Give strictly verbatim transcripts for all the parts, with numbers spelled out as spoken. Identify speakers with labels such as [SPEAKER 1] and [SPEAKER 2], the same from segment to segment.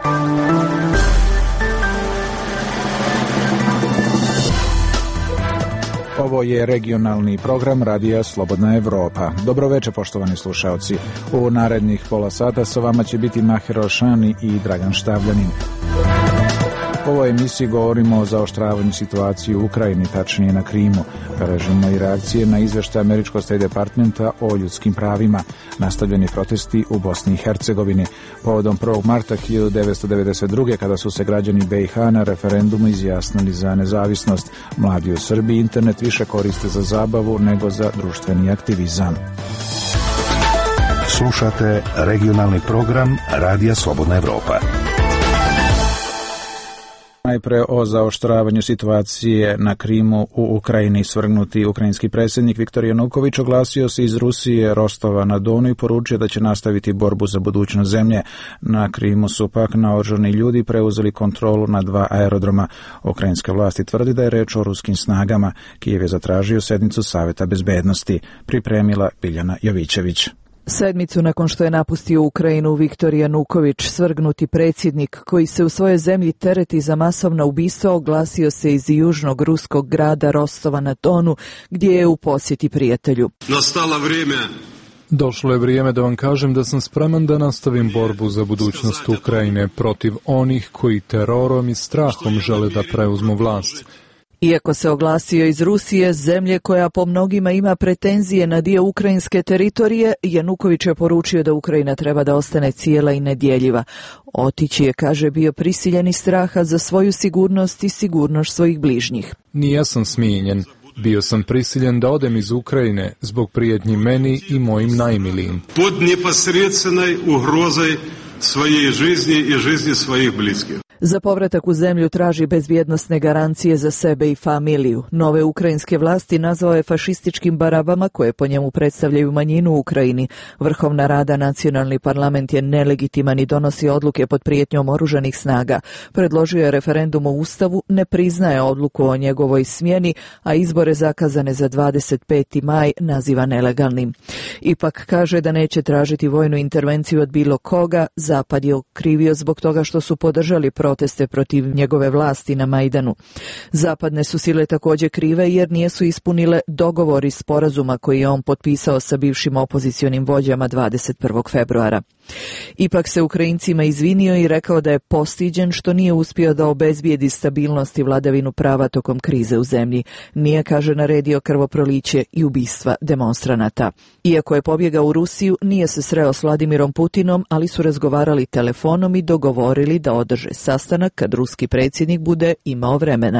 [SPEAKER 1] Ovo je regionalni program Radija Slobodna Evropa. Dobro večer, poštovani slušaoci. U narednih pola sata sa vama će biti Maher Alšani i Dragan Štavljanin. U ovoj emisiji govorimo o zaoštravanju situacije u Ukrajini, tačnije na Krimu. Beležimo i reakcije na izveštaj američkog State Departmenta o ljudskim pravima, nastavljeni protesti u Bosni i Hercegovini. Povodom prvog marta hiljadu devetsto devedeset druge. kada su se građani B i H na referendumu izjasnili za nezavisnost, mladi u Srbiji internet više koriste za zabavu nego za društveni aktivizam.
[SPEAKER 2] Slušate regionalni program Radija Slobodna Evropa.
[SPEAKER 1] Najpre o zaoštravanju situacije na Krimu u Ukrajini. Svrgnuti ukrajinski predsjednik Viktor Januković oglasio se iz Rusije, Rostova na Donu i poručio da će nastaviti borbu za budućnost zemlje. Na Krimu su pak naoružani ljudi preuzeli kontrolu na dva aerodroma. Ukrajinske vlasti tvrdi da je reč o ruskim snagama. Kijev je zatražio sednicu Saveta bezbednosti. Pripremila Biljana Jovićević.
[SPEAKER 3] Sedmicu nakon što je napustio Ukrajinu, Viktor Januković, svrgnuti predsjednik koji se u svojoj zemlji tereti za masovna ubistva, oglasio se iz južnog ruskog grada Rostova na Donu, gdje je u posjeti prijatelju.
[SPEAKER 4] Nastalo vrijeme.
[SPEAKER 5] Došlo je vrijeme da vam kažem da sam spreman da nastavim borbu za budućnost Ukrajine protiv onih koji terorom i strahom žele da preuzmu vlast.
[SPEAKER 3] Iako se oglasio iz Rusije, zemlje koja po mnogima ima pretenzije na dio ukrajinske teritorije, Januković je poručio da Ukrajina treba da ostane cijela i nedjeljiva. Otići je, kaže, bio prisiljen iz straha za svoju sigurnost i sigurnost svojih bližnjih.
[SPEAKER 5] Nije sam smijenjen. Bio sam prisiljen da odem iz Ukrajine zbog prijetnji meni i mojim najmilijim.
[SPEAKER 4] Pod neposredstvenoj ugrozoj svoje жизни i жизни svojih bliskih.
[SPEAKER 3] Za povratak u zemlju traži bezbjednosne garancije za sebe i familiju. Nove ukrajinske vlasti nazvao je fašističkim barabama koje po njemu predstavljaju manjinu u Ukrajini. Vrhovna Rada, nacionalni parlament je nelegitiman i donosi odluke pod prijetnjom oružanih snaga. Predložio je referendum o Ustavu, ne priznaje odluku o njegovoj smjeni, a izbore zakazane za dvadeset peti maj naziva nelegalnim. Ipak kaže da neće tražiti vojnu intervenciju od bilo koga. Zapad je okrivio zbog toga što su podržali proteste protiv njegove vlasti na Majdanu. Zapadne su sile također krive jer nisu ispunile dogovor iz sporazuma koji je on potpisao sa bivšim opozicionim vođama dvadeset prvog februara. Ipak se Ukrajincima izvinio i rekao da je postiđen što nije uspio da obezbijedi stabilnost i vladavinu prava tokom krize u zemlji. Nije, kaže, naredio krvoproliće i ubistva demonstranata. Iako je pobjegao u Rusiju, nije se sreo s Vladimirom Putinom, ali su razgovarali telefonom i dogovorili da održe sastanak kad ruski predsjednik bude imao vremena.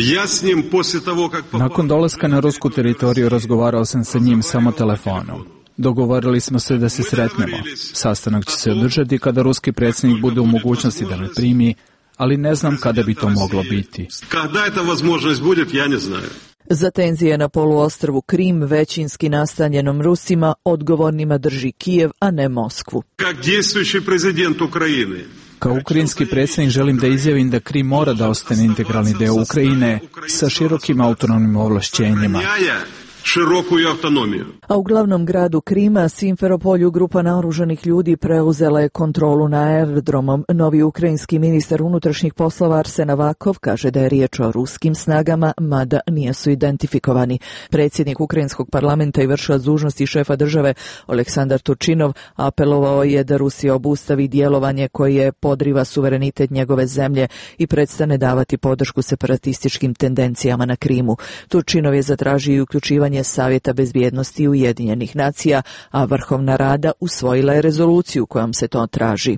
[SPEAKER 5] Nakon dolaska na rusku teritoriju razgovarao sam sa njim samo telefonom. Dogovorili smo se da se sretnemo. Sastanak će se održati kada ruski predsjednik bude u mogućnosti da me primi, ali ne znam kada bi to moglo biti.
[SPEAKER 4] Kada ta mogućnost bude, ja ne znam.
[SPEAKER 3] Za tenzije na poluostrvu Krim, većinski nastanjenom Rusima, odgovornima drži Kijev, a ne Moskvu.
[SPEAKER 4] Kao djelujući prezident Ukrajine,
[SPEAKER 5] Kao ukrajinski predsjednik želim da izjavim da Krim mora da ostane integralni deo Ukrajine sa širokim autonomnim ovlašćenjima.
[SPEAKER 4] široku i autonomiju.
[SPEAKER 3] A u glavnom gradu Krima, Simferopolju, grupa naoružanih ljudi preuzela je kontrolu na aerodromom. Novi ukrajinski ministar unutrašnjih poslova Arsen Avakov kaže da je riječ o ruskim snagama, mada nisu identifikovani. Predsjednik ukrajinskog parlamenta i vršilac dužnosti šefa države Oleksandar Turčinov apelovao je da Rusija obustavi djelovanje koje podriva suverenitet njegove zemlje i prestane davati podršku separatističkim tendencijama na Krimu. Turčinov je zatražio i uključivanje Savjeta bezbjednosti Ujedinjenih nacija, a Vrhovna Rada usvojila je rezoluciju kojom se to traži.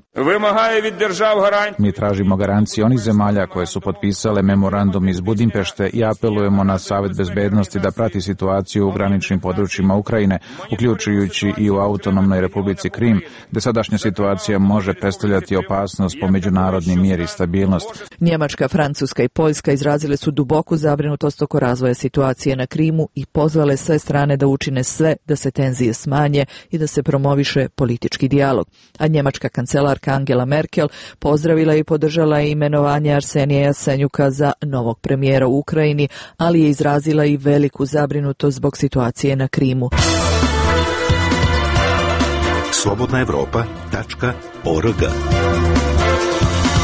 [SPEAKER 1] Mi tražimo garancije onih zemalja koje su potpisale memorandum iz Budimpešte i apelujemo na Savjet bezbjednosti da prati situaciju u graničnim područjima Ukrajine, uključujući i u autonomnoj Republici Krim, gdje sadašnja situacija može predstavljati opasnost po međunarodni mir i stabilnost.
[SPEAKER 3] Njemačka, Francuska i Poljska izrazile su duboku zabrinutost oko razvoja situacije na Krimu i pozvale sve strane da učine sve da se tenzije smanje i da se promoviše politički dijalog. A njemačka kancelarka Angela Merkel pozdravila i podržala imenovanje Arsenija Jasenjuka za novog premijera u Ukrajini, ali je izrazila i veliku zabrinutost zbog situacije na Krimu.
[SPEAKER 2] slobodna evropa tačka org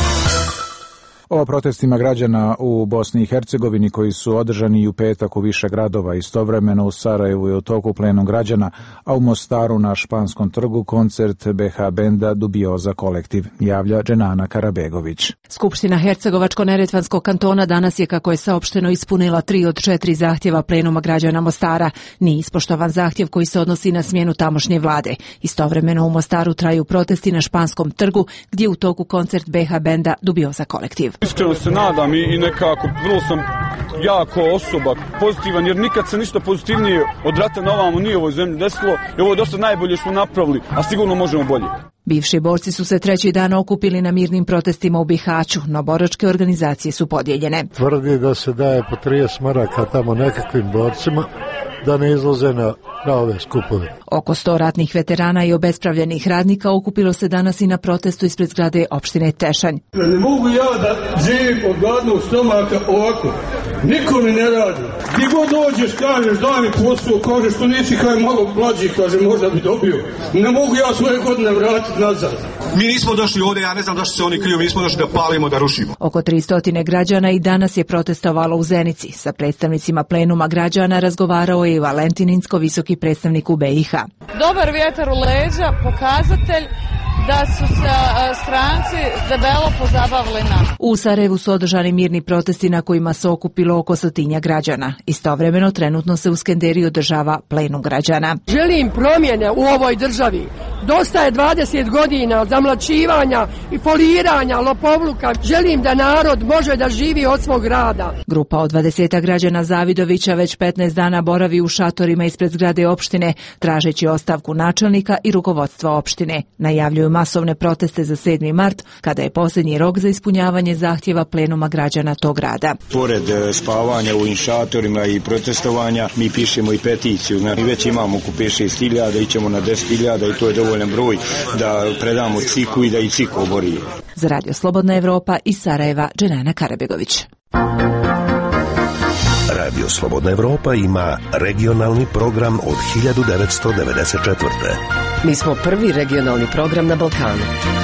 [SPEAKER 1] O protestima građana u Bosni i Hercegovini koji su održani i u petak u više gradova, istovremeno u Sarajevu je u toku plenum građana, a u Mostaru na Španskom trgu koncert be ha benda Dubioza kolektiv, javlja Dženana Karabegović.
[SPEAKER 6] Skupština Hercegovačko-neretvanskog kantona danas je, kako je saopšteno, ispunila tri od četiri zahtjeva plenuma građana Mostara. Nije ispoštovan zahtjev koji se odnosi na smjenu tamošnje vlade. Istovremeno u Mostaru traju protesti na Španskom trgu, gdje je u toku koncert be ha benda Dubioza kolektiv.
[SPEAKER 7] Iskreno se nadam i, i nekako vrlo sam jako osoba pozitivan, jer nikad se ništa pozitivnije od rata na ovamo nije u ovoj zemlji desilo i ovo je dosta najbolje što smo napravili, a sigurno možemo bolje.
[SPEAKER 6] Bivši borci su se treći dan okupili na mirnim protestima u Bihaću, no boračke organizacije su podijeljene.
[SPEAKER 8] Tvrdi da se daje po trideset maraka tamo nekakvim borcima da ne izlaze na ove skupove.
[SPEAKER 6] Oko sto ratnih veterana i obespravljenih radnika okupilo se danas i na protestu ispred zgrade opštine Tešanj.
[SPEAKER 9] Ne mogu ja da živim od gladnog stomaka ovako. Niko mi ne radi. Gdje god dođeš, kažeš daj mi posao, kažeš što nisi kaj malo mlađi, kaže možda bi dobio. Ne mogu ja svoje godine vratiti nazad.
[SPEAKER 10] Mi nismo došli ovdje, ja ne znam da što se oni kriju, mi nismo došli da palimo, da rušimo.
[SPEAKER 6] Oko tristo građana i danas je protestovalo u Zenici. Sa predstavnicima plenuma građana razgovarao je i Valentin Incko, visoki predstavnik u be i ha.
[SPEAKER 11] Dobar vjetar u leđa, pokazatelj da su se stranci debelo pozabavili nama.
[SPEAKER 6] U Sarajevu su održani mirni protesti na kojima se okupilo oko stotinja građana. Istovremeno trenutno se u Skenderiji održava plenum građana.
[SPEAKER 12] Želim promjene u ovoj državi. Dosta je dvadeset godina zamlačivanja i foliranja, lopovluka. Želim da narod može da živi od svog rada.
[SPEAKER 6] Grupa od dvadeset građana Zavidovića već petnaest dana boravi u šatorima ispred zgrade opštine, tražeći ostavku načelnika i rukovodstva opštine. Najavljuju masovne proteste za sedmi mart, kada je posljednji rok za ispunjavanje zahtjeva plenuma građana tog grada.
[SPEAKER 13] Pored spavanja u šatorima i protestovanja, mi pišemo i peticiju. Znači, već imamo oko pet šest hiljada, ićemo na deset hiljada i to je dovoljan broj da predamo ciku i da i ciku obori.
[SPEAKER 6] Za Radio Slobodna Evropa iz Sarajeva, Dženana Karabegović.
[SPEAKER 2] Radio Slobodna Evropa ima regionalni program od hiljadu devetsto devedeset četvrte.
[SPEAKER 14] Mi smo prvi regionalni program na Balkanu.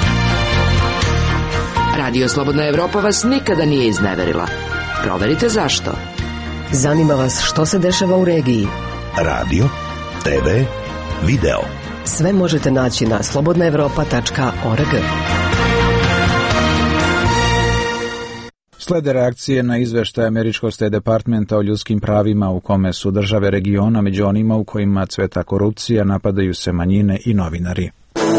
[SPEAKER 14] Radio Slobodna Evropa vas nikada nije izneverila. Proverite zašto. Zanima vas što se dešava u regiji.
[SPEAKER 2] Radio, te ve, video.
[SPEAKER 14] Sve možete naći na slobodna evropa tačka org.
[SPEAKER 1] Slede reakcije na izveštaj američkog State Departmenta o ljudskim pravima u kome su države regiona među onima u kojima cveta korupcija, napadaju se manjine i novinari.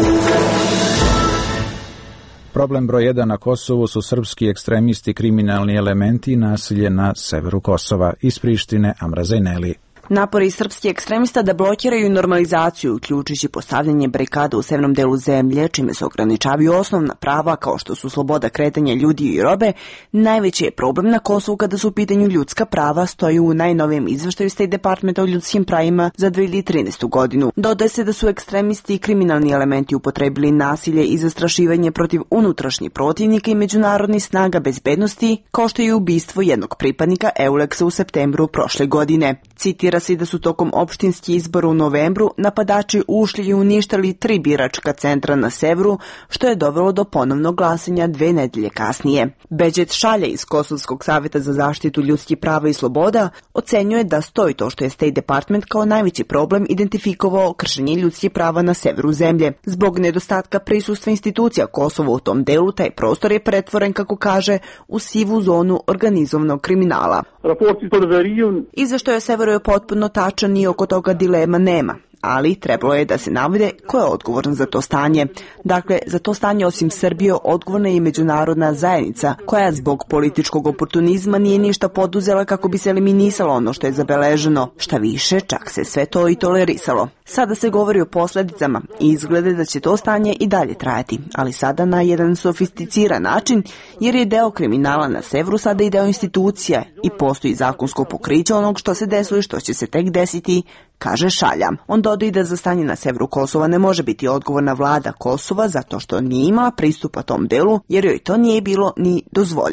[SPEAKER 1] Problem broj jedan na Kosovu su srpski ekstremisti, kriminalni elementi i nasilje na severu Kosova. Iz Prištine, Amra Zajneli.
[SPEAKER 15] Napori srpskih ekstremista da blokiraju normalizaciju, uključujući postavljanje barikada u severnom delu zemlje, čime se ograničavaju osnovna prava kao što su sloboda kretanja ljudi i robe, najveći je problem na Kosovu kada su u pitanju ljudska prava, stoji u najnovijem izveštaju State Departmenta o ljudskim pravima za dve hiljade trinaestu. godinu. Dodaje se da su ekstremisti i kriminalni elementi upotrebili nasilje i zastrašivanje protiv unutrašnjih protivnika i međunarodnih snaga bezbednosti, kao što je ubistvo jednog pripadnika Euleksa u septembru prošle godine. Citira se da su tokom opštinskih izbora u novembru napadači ušli i uništili tri biračka centra na severu, što je dovelo do ponovnog glasanja dve nedelje kasnije. Beđet Šalja iz Kosovskog savjeta za zaštitu ljudskih prava i sloboda ocenjuje da stoji to što je State Department kao najveći problem identifikovao kršenje ljudskih prava na severu zemlje. Zbog nedostatka prisustva institucija Kosova u tom delu, taj prostor je pretvoren, kako kaže, u sivu zonu organizovanog kriminala. Izveštaj o severu je potpuno tačan i oko toga dilema nema, ali trebalo je da se navede ko je odgovoran za to stanje. Dakle, za to stanje osim Srbije odgovorna je i međunarodna zajednica, koja zbog političkog oportunizma nije ništa poduzela kako bi se eliminisalo ono što je zabeleženo. Šta više, čak se sve to i tolerisalo. Sada se govori o posljedicama i izglede da će to stanje i dalje trajati, ali sada na jedan sofisticiran način, jer je deo kriminala na severu sada i deo institucija i postoji zakonsko pokriće onog što se desilo i što će se tek desiti, kaže Šalja. On dodaje da za stanje na severu Kosova ne može biti odgovorna vlada Kosova zato što nije imala pristupa tom delu, jer joj to nije bilo ni dozvoljeno.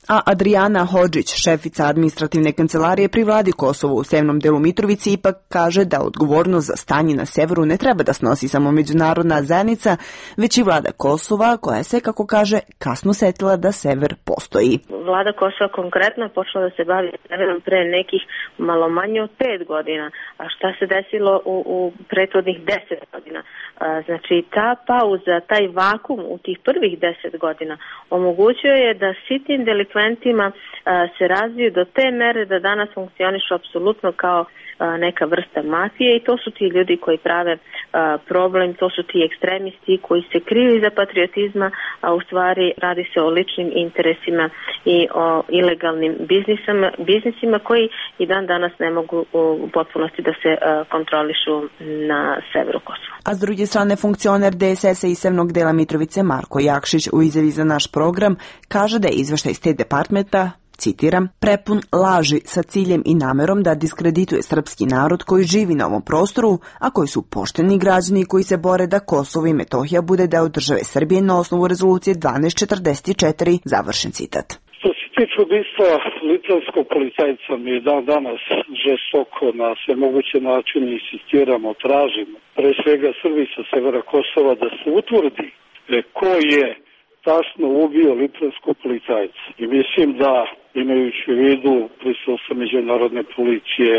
[SPEAKER 15] A Adriana Hodžić, šefica administrativne kancelarije pri vladi Kosova u severnom delu Mitrovice, ipak kaže da odgovornost za stanje na severu ne treba da snosi samo međunarodna zajednica, već i vlada Kosova, koja se, kako kaže, kasno setila da sever postoji.
[SPEAKER 16] Vlada Kosova konkretno je počela da se bavi severom pre nekih malo manje od pet godina. A šta se desilo u, u prethodnih deset godina? A, znači, ta pauza, taj vakum u tih prvih deset godina omogućuje je da sitnim delikventima a, se razviju do te mere da danas funkcionišu apsolutno kao a, neka vrsta mafije i to su ti ljudi koji prave a, problem, to su ti ekstremisti koji se kriju iza patriotizma, a u stvari radi se o ličnim interesima i o ilegalnim biznisama, biznisima koji i dan danas ne mogu u potpunosti da se a, kontrolišu na severu Kosova.
[SPEAKER 15] A s druge strane, funkcioner D S S-a iz severnog dela Mitrovice Marko Jakšić u izjavi za naš program kaže da je izveštaj State Departmenta, citiram, prepun laži sa ciljem i namerom da diskredituje srpski narod koji živi na ovom prostoru, a koji su pošteni građani koji se bore da Kosovo i Metohija bude deo države Srbije na osnovu rezolucije dvanaest četrdeset četiri, završen citat.
[SPEAKER 17] Što se tiče ubistva litvanskog policajca, mi dan danas žestoko na sve moguće načine insistiramo, tražimo, pre svega Srbi sa severa Kosova, da se utvrdi ko je tačno ubio litvanskog policajca. I mislim da, imajući u vidu prisustvo međunarodne policije,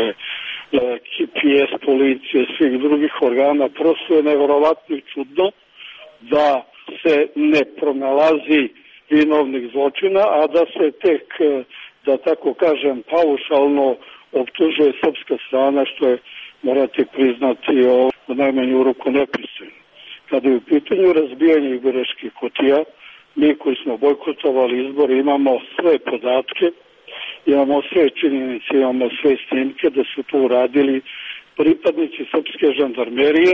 [SPEAKER 17] G P S policije, svih drugih organa, prosto je neverovatno i čudno da se ne pronalazi vinovnih zločina, a da se tek, da tako kažem, paušalno optužuje srpska strana, što je, morate priznati, u najmanju ruku nepristojno. Kada je u pitanju razbijanje izbiračkih kutija, mi koji smo bojkotovali izbore imamo sve podatke, imamo sve činjenice, imamo sve snimke da su to uradili pripadnici srpske žandarmerije,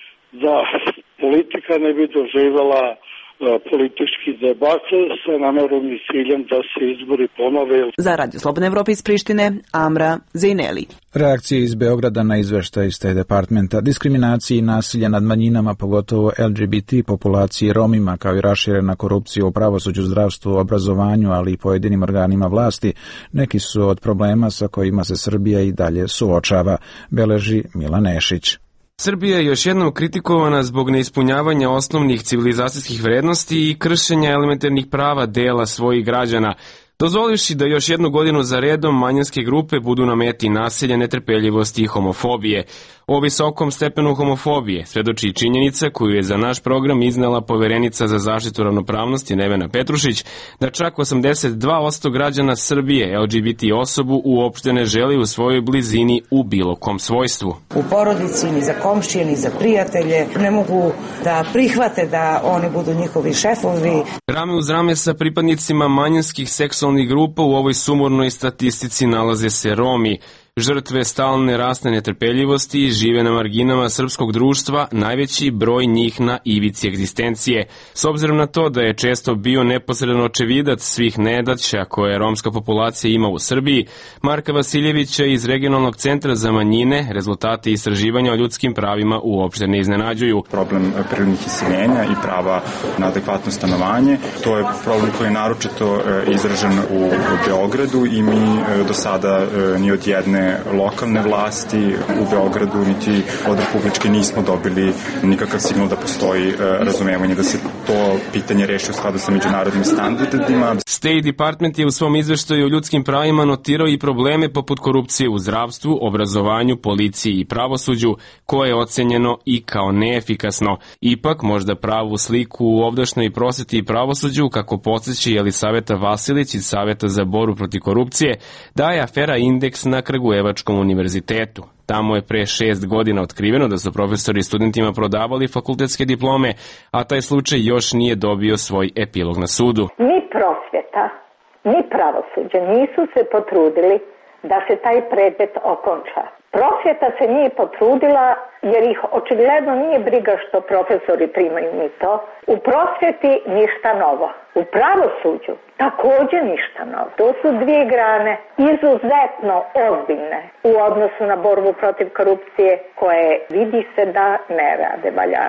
[SPEAKER 17] da politika ne bi doživjela politički debakl sa namerom i ciljem da se izbori ponove.
[SPEAKER 15] Za Radio Slobodna Evropa iz Prištine, Amra Zejneli.
[SPEAKER 1] Reakcije iz Beograda na izveštaj State Departmenta, diskriminacije i nasilje nad manjinama, pogotovo L G B T populaciji, Romima, kao i raširena korupcija u pravosuđu, zdravstvu, obrazovanju, ali i pojedinim organima vlasti, neki su od problema sa kojima se Srbija i dalje suočava, beleži Milan Nešić.
[SPEAKER 18] Srbija je još jednom kritikovana zbog neispunjavanja osnovnih civilizacijskih vrednosti i kršenja elementarnih prava dela svojih građana, dozvolivši da još jednu godinu za redom manjinske grupe budu na meti nasilja, netrpeljivosti i homofobije. O visokom stepenu homofobije svedoči i činjenica koju je za naš program iznela poverenica za zaštitu ravnopravnosti Nevena Petrušić, da čak osamdeset dva posto građana Srbije L G B T osobu uopšte ne želi u svojoj blizini u bilo kom svojstvu.
[SPEAKER 19] U porodici, ni za komšije, ni za prijatelje ne mogu da prihvate da oni budu njihovi šefovi.
[SPEAKER 18] Rame uz rame sa pripadnicima manjinskih seksualnih grupa u ovoj sumornoj statistici nalaze se Romi. Žrtve stalne rasne netrpeljivosti žive na marginama srpskog društva, najveći broj njih na ivici egzistencije. S obzirom na to da je često bio neposredno očevidac svih nedaća koje romska populacija ima u Srbiji, Marka Vasiljevića iz Regionalnog centra za manjine rezultati istraživanja o ljudskim pravima uopšte ne iznenađuju.
[SPEAKER 20] Problem prirodnih iseljenja i prava na adekvatno stanovanje, to je problem koji je naročito izražen u Beogradu i mi do sada ni od jedne lokalne vlasti u Beogradu niti od republičke nismo dobili nikakav signal da postoji razumevanje da se to pitanje reši u skladu sa međunarodnim standardima.
[SPEAKER 18] State Department je u svom izveštaju o ljudskim pravima notirao i probleme poput korupcije u zdravstvu, obrazovanju, policiji i pravosuđu, koje je ocenjeno i kao neefikasno. Ipak, možda pravu sliku u ovdašnjoj prosveti i pravosuđu, kako podsjeća Jelisaveta Vasilić iz Saveta za borbu protiv korupcije, daje afera Indeks na Kragujevačkom univerzitetu. Tamo je pre šest godina otkriveno da su profesori studentima prodavali fakultetske diplome, a taj slučaj još nije dobio svoj epilog na sudu.
[SPEAKER 21] Ni prosvjeta, ni pravosuđe nisu se potrudili da se taj predmet okonča. Prosvjeta se nije potrudila jer ih očigledno nije briga što profesori primaju mito. U prosvjeti ništa novo. U pravosuđu također ništa novo. To su dvije grane izuzetno ozbiljne u odnosu na borbu protiv korupcije koje vidi se da ne rade valjano.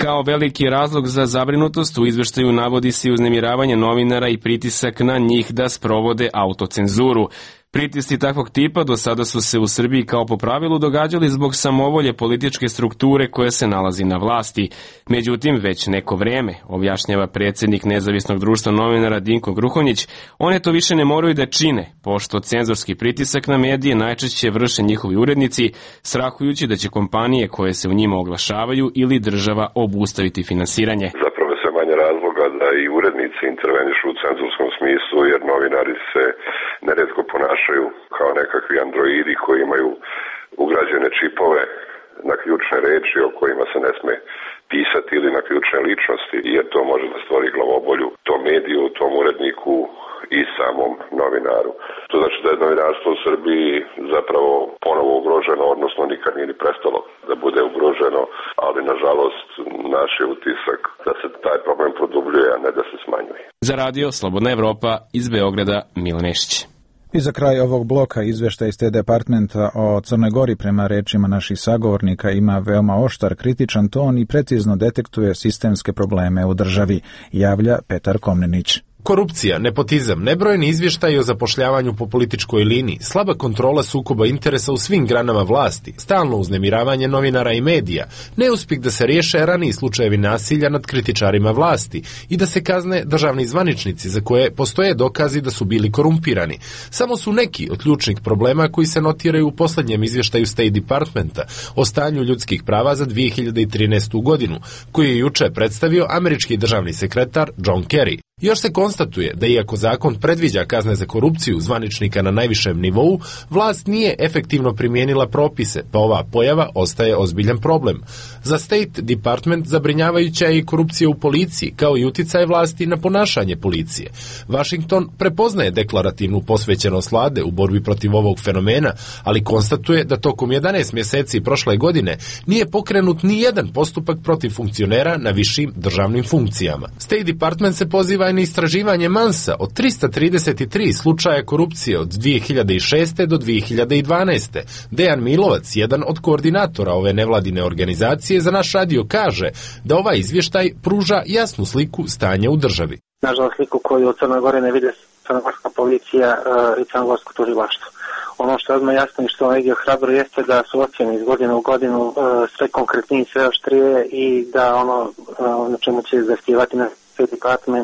[SPEAKER 18] Kao veliki razlog za zabrinutost u izveštaju navodi se uznemiravanje novinara i pritisak na njih da sprovode autocenzuru. Pritisci takvog tipa do sada su se u Srbiji kao po pravilu događali zbog samovolje političke strukture koja se nalazi na vlasti. Međutim, već neko vreme, objašnjava predsjednik Nezavisnog društva novinara Dinko Gruhonjić, one to više ne moraju da čine, pošto cenzorski pritisak na medije najčešće vrše njihovi urednici, strahujući da će kompanije koje se u njima oglašavaju ili država obustaviti finansiranje.
[SPEAKER 5] Zapravo sve manje razloga da i urednici intervenišu u cenzorskom smislu, jer novinari se neretko ponašaju kao nekakvi androidi koji imaju ugrađene čipove na ključne reči o kojima se ne sme pisati ili na ključne ličnosti, jer to može da stvori glavobolju tom mediju, tom uredniku i samom novinaru. To znači da je novinarstvo u Srbiji zapravo ponovo ugroženo, odnosno nikad nije ni prestalo da bude ugroženo, ali nažalost naš je utisak da se taj problem produbljuje, a ne da se smanjuje.
[SPEAKER 18] Za radio Slobodna Evropa iz Beograda, Milan Nešić.
[SPEAKER 1] I za kraj ovog bloka izveštaj iz State Departmenta o Crnoj Gori prema rečima naših sagovornika ima veoma oštar, kritičan ton i precizno detektuje sistemske probleme u državi, javlja Petar Komnenić.
[SPEAKER 22] Korupcija, nepotizam, nebrojeni izvještaji o zapošljavanju po političkoj liniji, slaba kontrola sukoba interesa u svim granama vlasti, stalno uznemiravanje novinara i medija, neuspjeh da se riješe raniji slučajevi nasilja nad kritičarima vlasti i da se kazne državni zvaničnici za koje postoje dokazi da su bili korumpirani. Samo su neki od ključnih problema koji se notiraju u posljednjem izvještaju State Departmenta o stanju ljudskih prava za dvije hiljade trinaestu godinu, koji je juče predstavio američki državni sekretar John Kerry. Još se konstatuje da iako zakon predviđa kazne za korupciju zvaničnika na najvišem nivou, vlast nije efektivno primijenila propise, pa ova pojava ostaje ozbiljan problem. Za State Department zabrinjavajuća je i korupcija u policiji, kao i uticaj vlasti na ponašanje policije. Washington prepoznaje deklarativnu posvećenost vlade u borbi protiv ovog fenomena, ali konstatuje da tokom jedanaest mjeseci prošle godine nije pokrenut ni jedan postupak protiv funkcionera na višim državnim funkcijama. State Department se poziva na istraživanje Mansa od trista trideset tri slučaja korupcije od dvije hiljade šeste do dvije hiljade dvanaeste. Dejan Milovac, jedan od koordinatora ove nevladine organizacije, za naš radio kaže da ovaj izvještaj pruža jasnu sliku stanja u državi.
[SPEAKER 23] Nažalost, sliku koju od Crne Gore ne vide crnogorska policija uh, i crnogorsko tužilaštvo. Ono što je odmah jasno i što negdje hrabro jeste da su ocjene iz godine u godinu uh, sve konkretnije, sve oštrije i da ono uh, na čemu će zahtijevati na State Department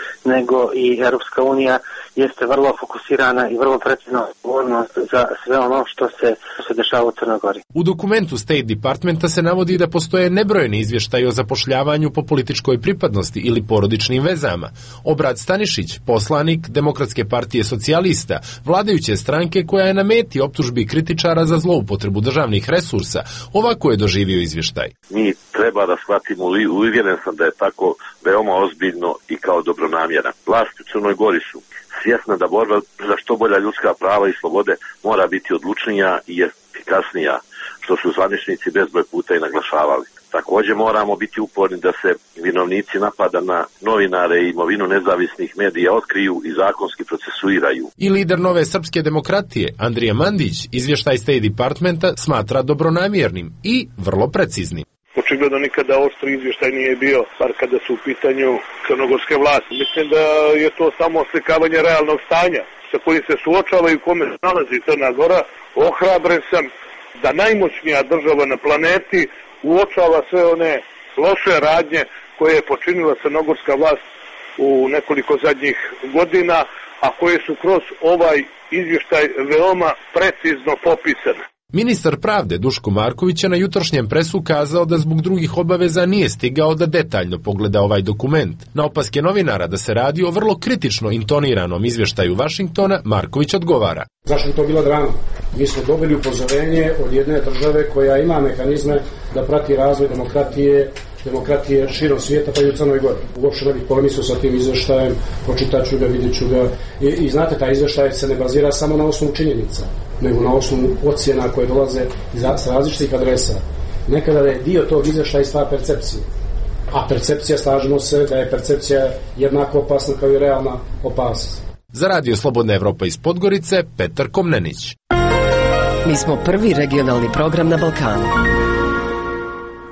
[SPEAKER 23] nego i Europska unija jeste vrlo fokusirana i vrlo precizna odgovornost za sve ono što se, što se dešava u Crnoj Gori.
[SPEAKER 22] U dokumentu State Departmenta se navodi da postoje nebrojeni izvještaji o zapošljavanju po političkoj pripadnosti ili porodičnim vezama. Obrad Stanišić, poslanik Demokratske partije socijalista, vladajuće stranke koja je na meti optužbi kritičara za zloupotrebu državnih resursa, ovako je doživio izvještaj.
[SPEAKER 24] Mi treba da shvatimo, uvjeren sam da je tako veoma ozbiljno i kao dobronamjeran. Vlasti u Crnoj Gori su svjesna da borba za što bolja ljudska prava i slobode mora biti odlučnija i efikasnija, što su zvaničnici bezbroj puta i naglašavali. Također moramo biti uporni da se vinovnici napada na novinare i imovinu nezavisnih medija otkriju i zakonski procesuiraju.
[SPEAKER 22] I lider Nove srpske demokratije, Andrija Mandić, izvještaj State Departmenta smatra dobronamjernim i vrlo preciznim.
[SPEAKER 25] Očigledno nikada oštri izvještaj nije bio, bar kada su u pitanju crnogorske vlasti. Mislim da je to samo oslikavanje realnog stanja sa kojim se suočava i u kome se nalazi Crna Gora. Ohrabren sam da najmoćnija država na planeti uočava sve one loše radnje koje je počinila crnogorska vlast u nekoliko zadnjih godina, a koje su kroz ovaj izvještaj veoma precizno popisane.
[SPEAKER 22] Ministar pravde Duško Marković je na jutrošnjem presu kazao da zbog drugih obaveza nije stigao da detaljno pogleda ovaj dokument. Na opaske novinara da se radi o vrlo kritično intoniranom izvještaju Washingtona, Marković odgovara.
[SPEAKER 26] Zašto je to bila drama? Mi smo dobili upozorenje od jedne države koja ima mehanizme da prati razvoj demokratije demokratije širom svijeta, pa i u Crnoj Gori. Uopšte ne bih polemisao sa tim izvještajem, pročitat ću ga, vidjet ću ga. I, I znate, taj izvještaj se ne bazira samo na osnovu činjenica, nego na osnovu ocjena koje dolaze iz različitih adresa. Nekada je dio tog izvještaja stvar percepcije. A percepcija, slažemo se, da je percepcija jednako opasna kao i realna opasnost.
[SPEAKER 22] Za radio Slobodna Evropa iz Podgorice, Petar Komnenić.
[SPEAKER 14] Mi smo prvi regionalni program na Balkanu.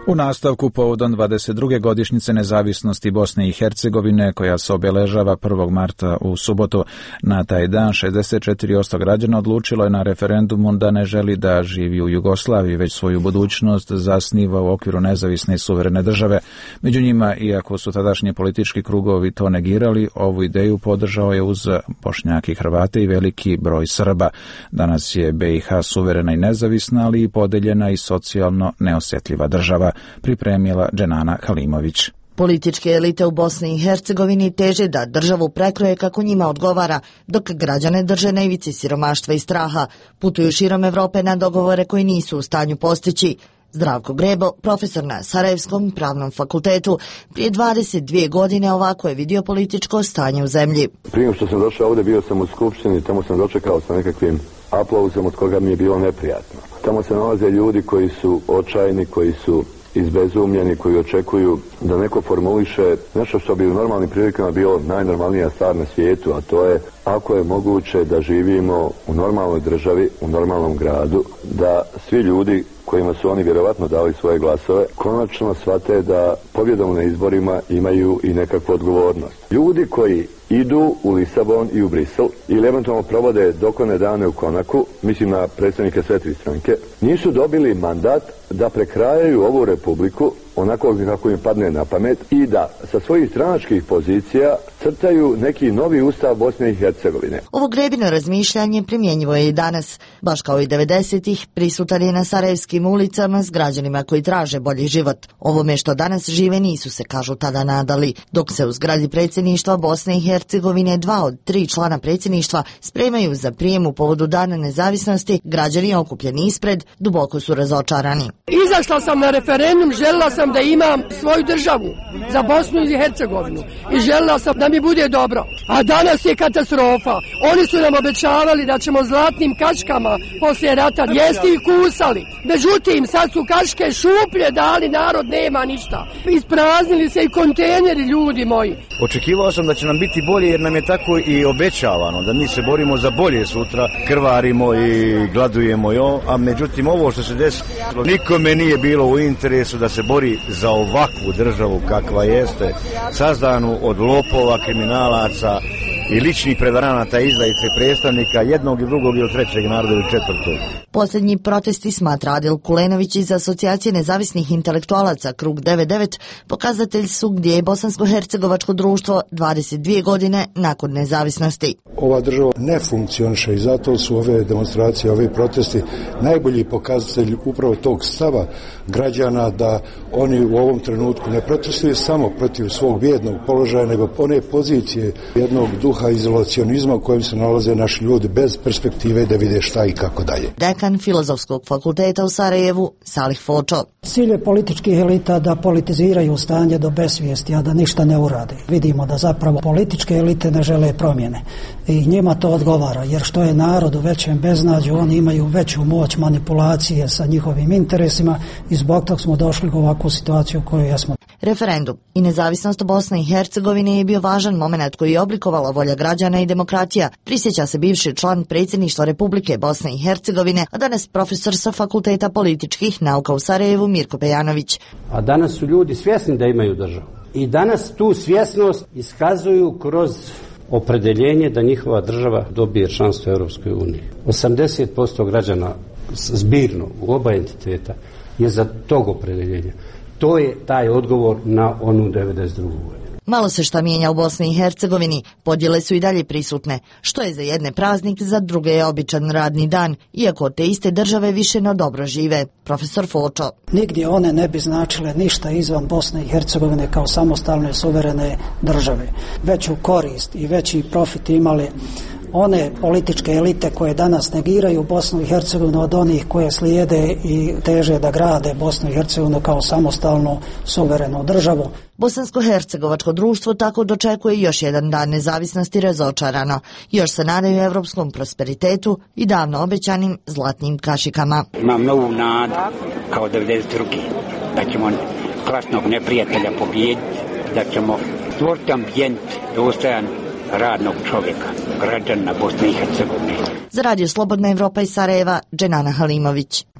[SPEAKER 1] U nastavku povodom dvadeset druge godišnjice nezavisnosti Bosne i Hercegovine, koja se obeležava prvog marta u subotu, na taj dan šezdeset četiri posto građana odlučilo je na referendumu da ne želi da živi u Jugoslaviji, već svoju budućnost zasniva u okviru nezavisne i suverene države. Među njima, iako su tadašnji politički krugovi to negirali, ovu ideju podržao je uz Bošnjake i Hrvate i veliki broj Srba. Danas je B i H suverena i nezavisna, ali i podeljena i socijalno neosjetljiva država, pripremila Dženana Halimović.
[SPEAKER 3] Političke elite u Bosni i Hercegovini teže da državu prekroje kako njima odgovara, dok građane drže na ivici siromaštva i straha, putuju širom Evrope na dogovore koji nisu u stanju postići. Zdravko Grebo, profesor na Sarajevskom pravnom fakultetu, prije dvadeset dvije godine ovako je vidio političko stanje u zemlji.
[SPEAKER 4] Prije što sam došao ovdje, bio sam u Skupštini, tamo sam dočekao sa nekakvim aplauzom od koga mi je bilo neprijatno. Tamo se nalaze ljudi koji su očajni, koji su izbezumljeni, koji očekuju da neko formuliše nešto što bi u normalnim prilikama bilo najnormalnija stvar na svijetu, a to je ako je moguće da živimo u normalnoj državi, u normalnom gradu, da svi ljudi kojima su oni vjerovatno dali svoje glasove, konačno shvate da pobjedom na izborima imaju i nekakvu odgovornost. Ljudi koji idu u Lisabon i u Brisel ili eventualno provode dokone dane u Konaku, mislim na predstavnike sve tri stranke, nisu dobili mandat da prekrajaju ovu republiku onako kako im padne na pamet i da sa svojih stranačkih pozicija crtaju neki novi ustav Bosne i Hercegovine.
[SPEAKER 3] Ovo Grebino razmišljanje primjenjivo je i danas. Baš kao i devedesetih, prisutan je na sarajevskim ulicama s građanima koji traže bolji život. Ovome što danas žive nisu se, kažu, tada nadali. Dok se u zgradi predsjedništva Bosne i Hercegovine dva od tri člana predsjedništva spremaju za prijem u povodu Dana nezavisnosti, građani okupljeni ispred duboko su razočarani.
[SPEAKER 12] Izašla sam na referendum, željela sam da imam svoju državu za Bosnu i Hercegovinu i željela sam da mi bude dobro. A danas je katastrofa. Oni su nam obećavali da ćemo zlatnim kačkama poslije rata jesti i kusali. Međutim, sad su kačke šuplje dali, narod nema ništa. Ispraznili se i kontejneri, ljudi moji.
[SPEAKER 7] Očekivao sam da će nam biti bolje jer nam je tako i obećavano, da mi se borimo za bolje sutra, krvarimo i gladujemo, jo, a međutim ovo što se desilo, nikome nije bilo u interesu da se bori za ovakvu državu kakva jeste, sazdanu od lopova, kriminalaca i ličnih prevaranata, izdajice, predstavnika jednog i drugog ili trećeg naroda ili četvrtog.
[SPEAKER 3] Posljednji protesti, smatra Adil Kulenović iz Asocijacije nezavisnih intelektualaca Krug devedeset devet, pokazatelj su gdje je bosansko-hercegovačko društvo dvadeset dvije godine nakon nezavisnosti.
[SPEAKER 8] Ova država ne funkcioniše i zato su ove demonstracije, ove protesti najbolji pokazatelj upravo tog stava građana da oni u ovom trenutku ne protestuju samo protiv svog bijednog položaja, nego one pozicije jednog duha izolacionizma u kojem se nalaze naši ljudi bez perspektive da vide šta i kako dalje.
[SPEAKER 3] Dekan Filozofskog fakulteta u Sarajevu, Salih Fočo.
[SPEAKER 9] Cilj je političkih elita da politiziraju stanje do besvijesti, a da ništa ne urade. Vidimo da zapravo političke elite ne žele promjene i njima to odgovara, jer što je narod u većem beznađu, oni imaju veću moć manipulacije sa njihovim interesima i zbog toga smo došli u ovakvu situaciju u kojoj jesmo.
[SPEAKER 3] Referendum i nezavisnost Bosne i Hercegovine je bio važan moment koji je oblikovala volja građana i demokratija, prisjeća se bivši član predsjedništva Republike Bosne i Hercegovine, a danas profesor sa Fakulteta političkih nauka u Sarajevu Mirko Pejanović.
[SPEAKER 10] A danas su ljudi svjesni da imaju državu i danas tu svjesnost iskazuju kroz opredeljenje da njihova država dobije članstvo u Europskoj uniji. osamdeset posto građana zbirno u oba entiteta je za tog opredeljenja. To je taj odgovor na onu devedeset drugu godinu.
[SPEAKER 3] Malo se šta mijenja u Bosni i Hercegovini, podjele su i dalje prisutne. Što je za jedne praznik, za druge je običan radni dan, iako te iste države više no dobro žive. Profesor Fočo.
[SPEAKER 9] Nigdje one ne bi značile ništa izvan Bosne i Hercegovine kao samostalne suverene države. Veću korist i veći profit imali one političke elite koje danas negiraju Bosnu i Hercegovinu od onih koje slijede i teže da grade Bosnu i Hercegovinu kao samostalnu suverenu državu.
[SPEAKER 3] Bosansko-hercegovačko društvo tako dočekuje još jedan dan nezavisnosti razočarano. Još se nadaju evropskom prosperitetu i davno obećanim zlatnim kašikama.
[SPEAKER 27] Imam novu nadu kao devedeset druge da ćemo klasnog neprijatelja pobijediti, da ćemo stvoriti ambijent dostojan radnog čovjeka, građana Bosne i Hercegovine.
[SPEAKER 3] Za Radio Slobodna Evropa iz Sarajeva, Dženana Halimović.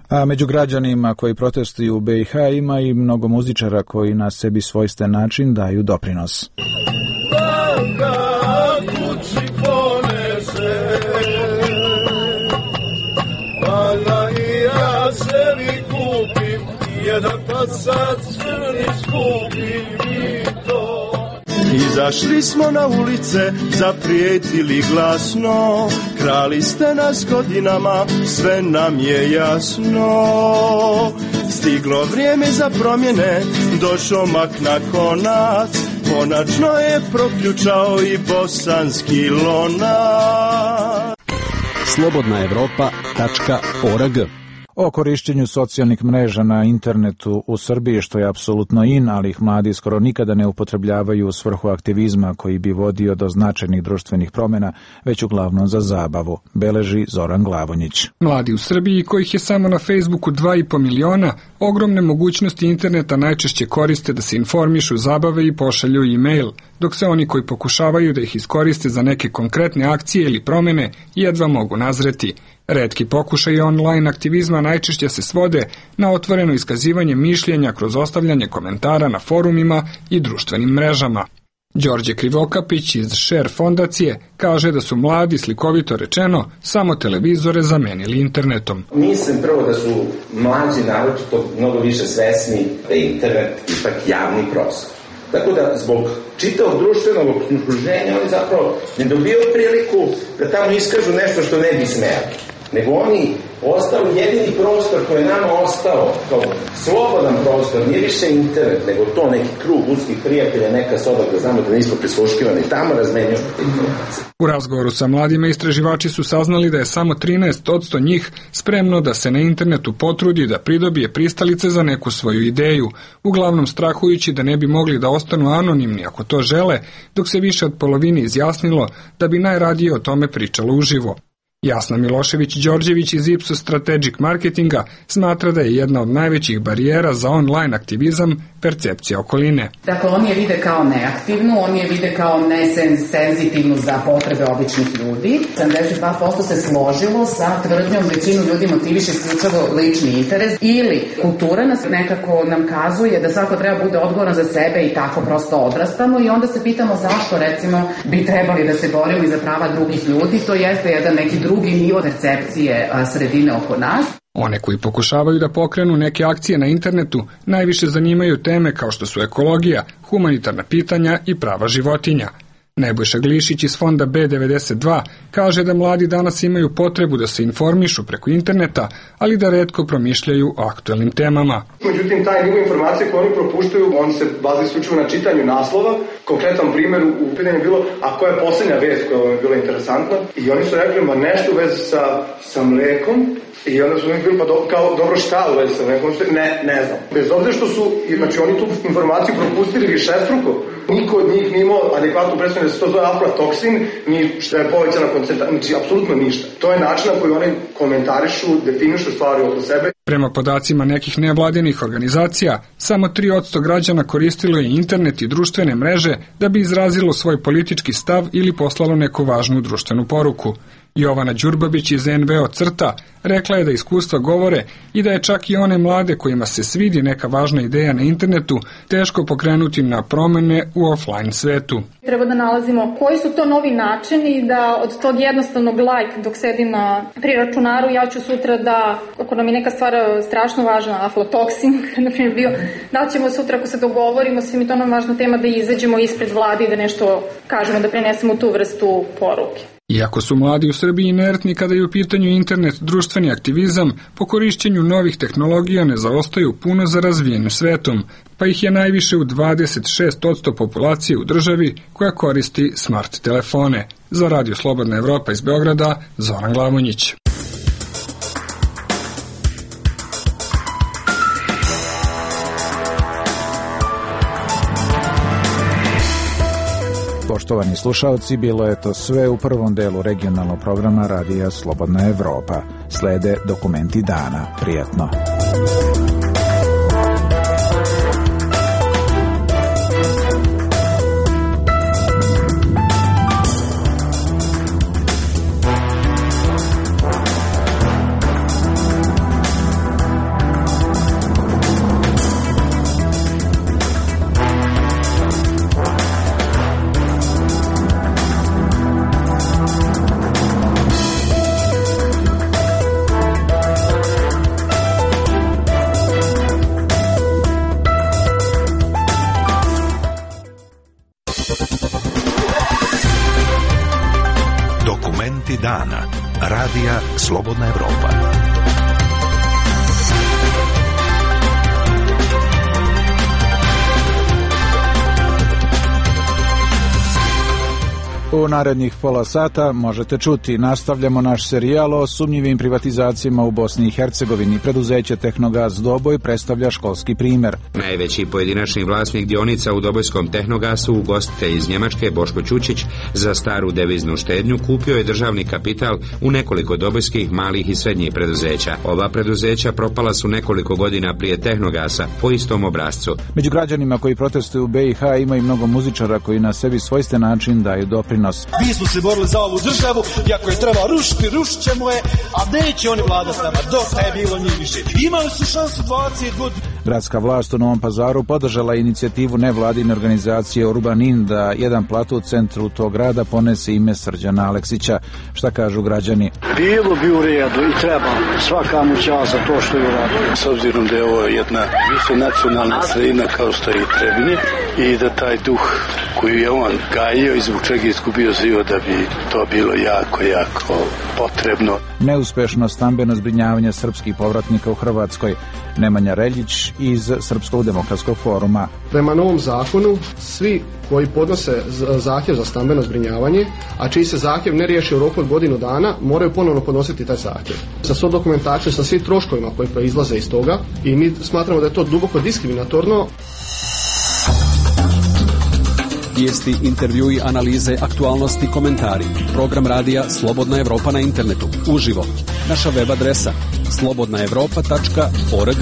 [SPEAKER 1] A među građanima koji protestuju u B i H ima i mnogo muzičara koji na sebi svojstven način daju doprinos.
[SPEAKER 2] Izašli smo na ulice, zaprijetili glasno, krali ste nas godinama, sve nam je jasno. Stiglo vrijeme za promjene, došao mak na konac, konačno je proključao i bosanski lonac.
[SPEAKER 6] slobodna evropa tačka org.
[SPEAKER 1] O korišćenju socijalnih mreža na internetu u Srbiji, što je apsolutno in, ali ih mladi skoro nikada ne upotrebljavaju u svrhu aktivizma koji bi vodio do značajnih društvenih promjena, već uglavnom za zabavu, beleži Zoran Glavonjić.
[SPEAKER 11] Mladi u Srbiji, kojih je samo na Facebooku dva i po miliona, ogromne mogućnosti interneta najčešće koriste da se informišu, zabave i pošalju e-mail, dok se oni koji pokušavaju da ih iskoriste za neke konkretne akcije ili promjene jedva mogu nazreti. Retki pokušaj online aktivizma najčešće se svode na otvoreno iskazivanje mišljenja kroz ostavljanje komentara na forumima i društvenim mrežama. Đorđe Krivokapić iz Share fondacije kaže da su mladi, slikovito rečeno, samo televizore zamenili internetom.
[SPEAKER 13] Mislim prvo da su mlađi naročito mnogo više svesni da je internet ipak javni prostor. Tako da zbog čitavog društvenog okruženja oni zapravo ne dobiju priliku da tamo iskažu nešto što ne bi smeli. Nego oni ostali jedini prostor koji je nama ostao kao slobodan prostor, nije više internet, nego to neki krug uskih prijatelja, neka soba da znamo da nismo prisluškivani, tamo razmenjuju informacije.
[SPEAKER 11] U razgovoru sa mladima istraživači su saznali da je samo trinaest posto njih spremno da se na internetu potrudi da pridobije pristalice za neku svoju ideju, uglavnom strahujući da ne bi mogli da ostanu anonimni ako to žele, dok se više od polovine izjasnilo da bi najradije o tome pričalo uživo. Jasna Milošević-Đorđević iz Ipsos Strategic Marketinga smatra da je jedna od najvećih barijera za online aktivizam percepcija okoline.
[SPEAKER 15] Dakle, oni je vide kao neaktivnu, oni je vide kao nesenzitivnu za potrebe običnih ljudi. sedamdeset dva posto se složilo sa tvrdnjom većinu ljudi motiviše isključivo lični interes ili kultura nas nekako nam kazuje da svako treba bude odgovoran za sebe i tako prosto odrastamo i onda se pitamo zašto recimo bi trebali da se borimo i za prava drugih ljudi. To jeste jedan neki drugi nivo percepcije sredine oko nas.
[SPEAKER 11] One koji pokušavaju da pokrenu neke akcije na internetu najviše zanimaju teme kao što su ekologija, humanitarna pitanja i prava životinja. Nebojša Glišić iz fonda B devedeset dva kaže da mladi danas imaju potrebu da se informišu preko interneta, ali da retko promišljaju o aktuelnim temama.
[SPEAKER 16] Međutim, taj nivo informacije koje oni propuštaju, on se bazi isključivo na čitanju naslova. Konkretan primjer u pitanju je bilo, a koja je posljednja vest koja vam je bila interesantna? I oni su rekli, ma nešto u vezi sa, sa mlekom. I onda su mi bili, pa do, kao, dobro šta u vezi sa mlekom? Ne, ne znam. Bez obzira što su, znači oni tu informaciju propustili višestruko. Niko od njih nije imao adekvatnu predstavljanje da se to zove aflatoksin, ni što je povećana koncentracija, znači apsolutno ništa. To je način na koji oni komentarišu, definišu stvari oko sebe.
[SPEAKER 11] Prema podacima nekih nevladinih organizacija, samo tri posto građana koristilo je internet i društvene mreže da bi izrazilo svoj politički stav ili poslalo neku važnu društvenu poruku. Jovana Đurbabić iz en ve o Crta rekla je da iskustva govore i da je čak i one mlade kojima se svidi neka važna ideja na internetu teško pokrenuti na promene u offline svetu.
[SPEAKER 17] Treba da nalazimo koji su to novi načini da od tog jednostavnog like dok sedim na pri računaru ja ću sutra da, ako nam je neka stvar strašno važna, aflatoksin, na primjer bio, da ćemo sutra ako se dogovorimo, svi mi to nam važna tema da izađemo ispred vlade i da nešto kažemo, da prenesemo tu vrstu poruke.
[SPEAKER 11] Iako su mladi u Srbiji inertni kada je u pitanju internet društveni aktivizam, po korišćenju novih tehnologija ne zaostaju puno za razvijenim svetom, pa ih je najviše u dvadeset šest posto populacije u državi koja koristi smart telefone. Za Radio Slobodna Evropa iz Beograda, Zoran Glavonjić.
[SPEAKER 1] Poštovani slušalci, bilo je to sve u prvom delu regionalnog programa Radija Slobodna Evropa. Slede dokumenti dana. Prijatno.
[SPEAKER 5] Momenti dana. Radija Slobodna Evropa.
[SPEAKER 1] U narednih pola sata možete čuti, nastavljamo naš serijal o sumnjivim privatizacijama u Bosni i Hercegovini. Preduzeće Tehnogaz Doboj predstavlja školski primer.
[SPEAKER 18] Najveći pojedinačni vlasnik dionica u Dobojskom Tehnogasu, ugostitelj iz Njemačke Boško Ćučić, za staru deviznu štednju kupio je državni kapital u nekoliko dobojskih malih i srednjih preduzeća. Ova preduzeća propala su nekoliko godina prije Tehnogasa po istom obrascu.
[SPEAKER 1] Među građanima koji protestuju u B i H ima i mnogo muzičara koji na sebi svojstven način daju doprinos.
[SPEAKER 19] Mi smo se borili za ovu državu i ako je treba rušiti, rušit ćemo je, a neće oni vlada s nama, dosta je bilo njih više. Imali su šansu dvadeset godina.
[SPEAKER 1] Gradska vlast u Novom Pazaru podržala inicijativu nevladine organizacije Urbanin da jedan plato u centru tog grada ponese ime Srđana Aleksića. Šta kažu građani?
[SPEAKER 20] Bilo bi u redu i treba svaka mu čast za to što je uradio.
[SPEAKER 21] S obzirom da je ovo jedna visonacionalna sredina kao što je i Trebinje i da taj duh koji je on gajio i zbog čega je izgubio život, da bi to bilo jako, jako potrebno.
[SPEAKER 1] Neuspešno stambeno zbrinjavanje srpskih povratnika u Hrvatskoj. Nemanja Reljić iz Srpskog demokratskog foruma.
[SPEAKER 16] Prema novom zakonu, svi koji podnose zahtjev za stambeno zbrinjavanje, a čiji se zahtjev ne riješi u roku od godinu dana, moraju ponovno podnositi taj zahtjev. Sa svom dokumentacijom, sa svim troškovima koji proizlaze iz toga, i mi smatramo da je to duboko diskriminatorno.
[SPEAKER 6] Vijesti, intervjui, analize, aktualnosti, komentari. Program radija Slobodna Evropa na internetu. Uživo. Naša web adresa slobodna evropa tačka org.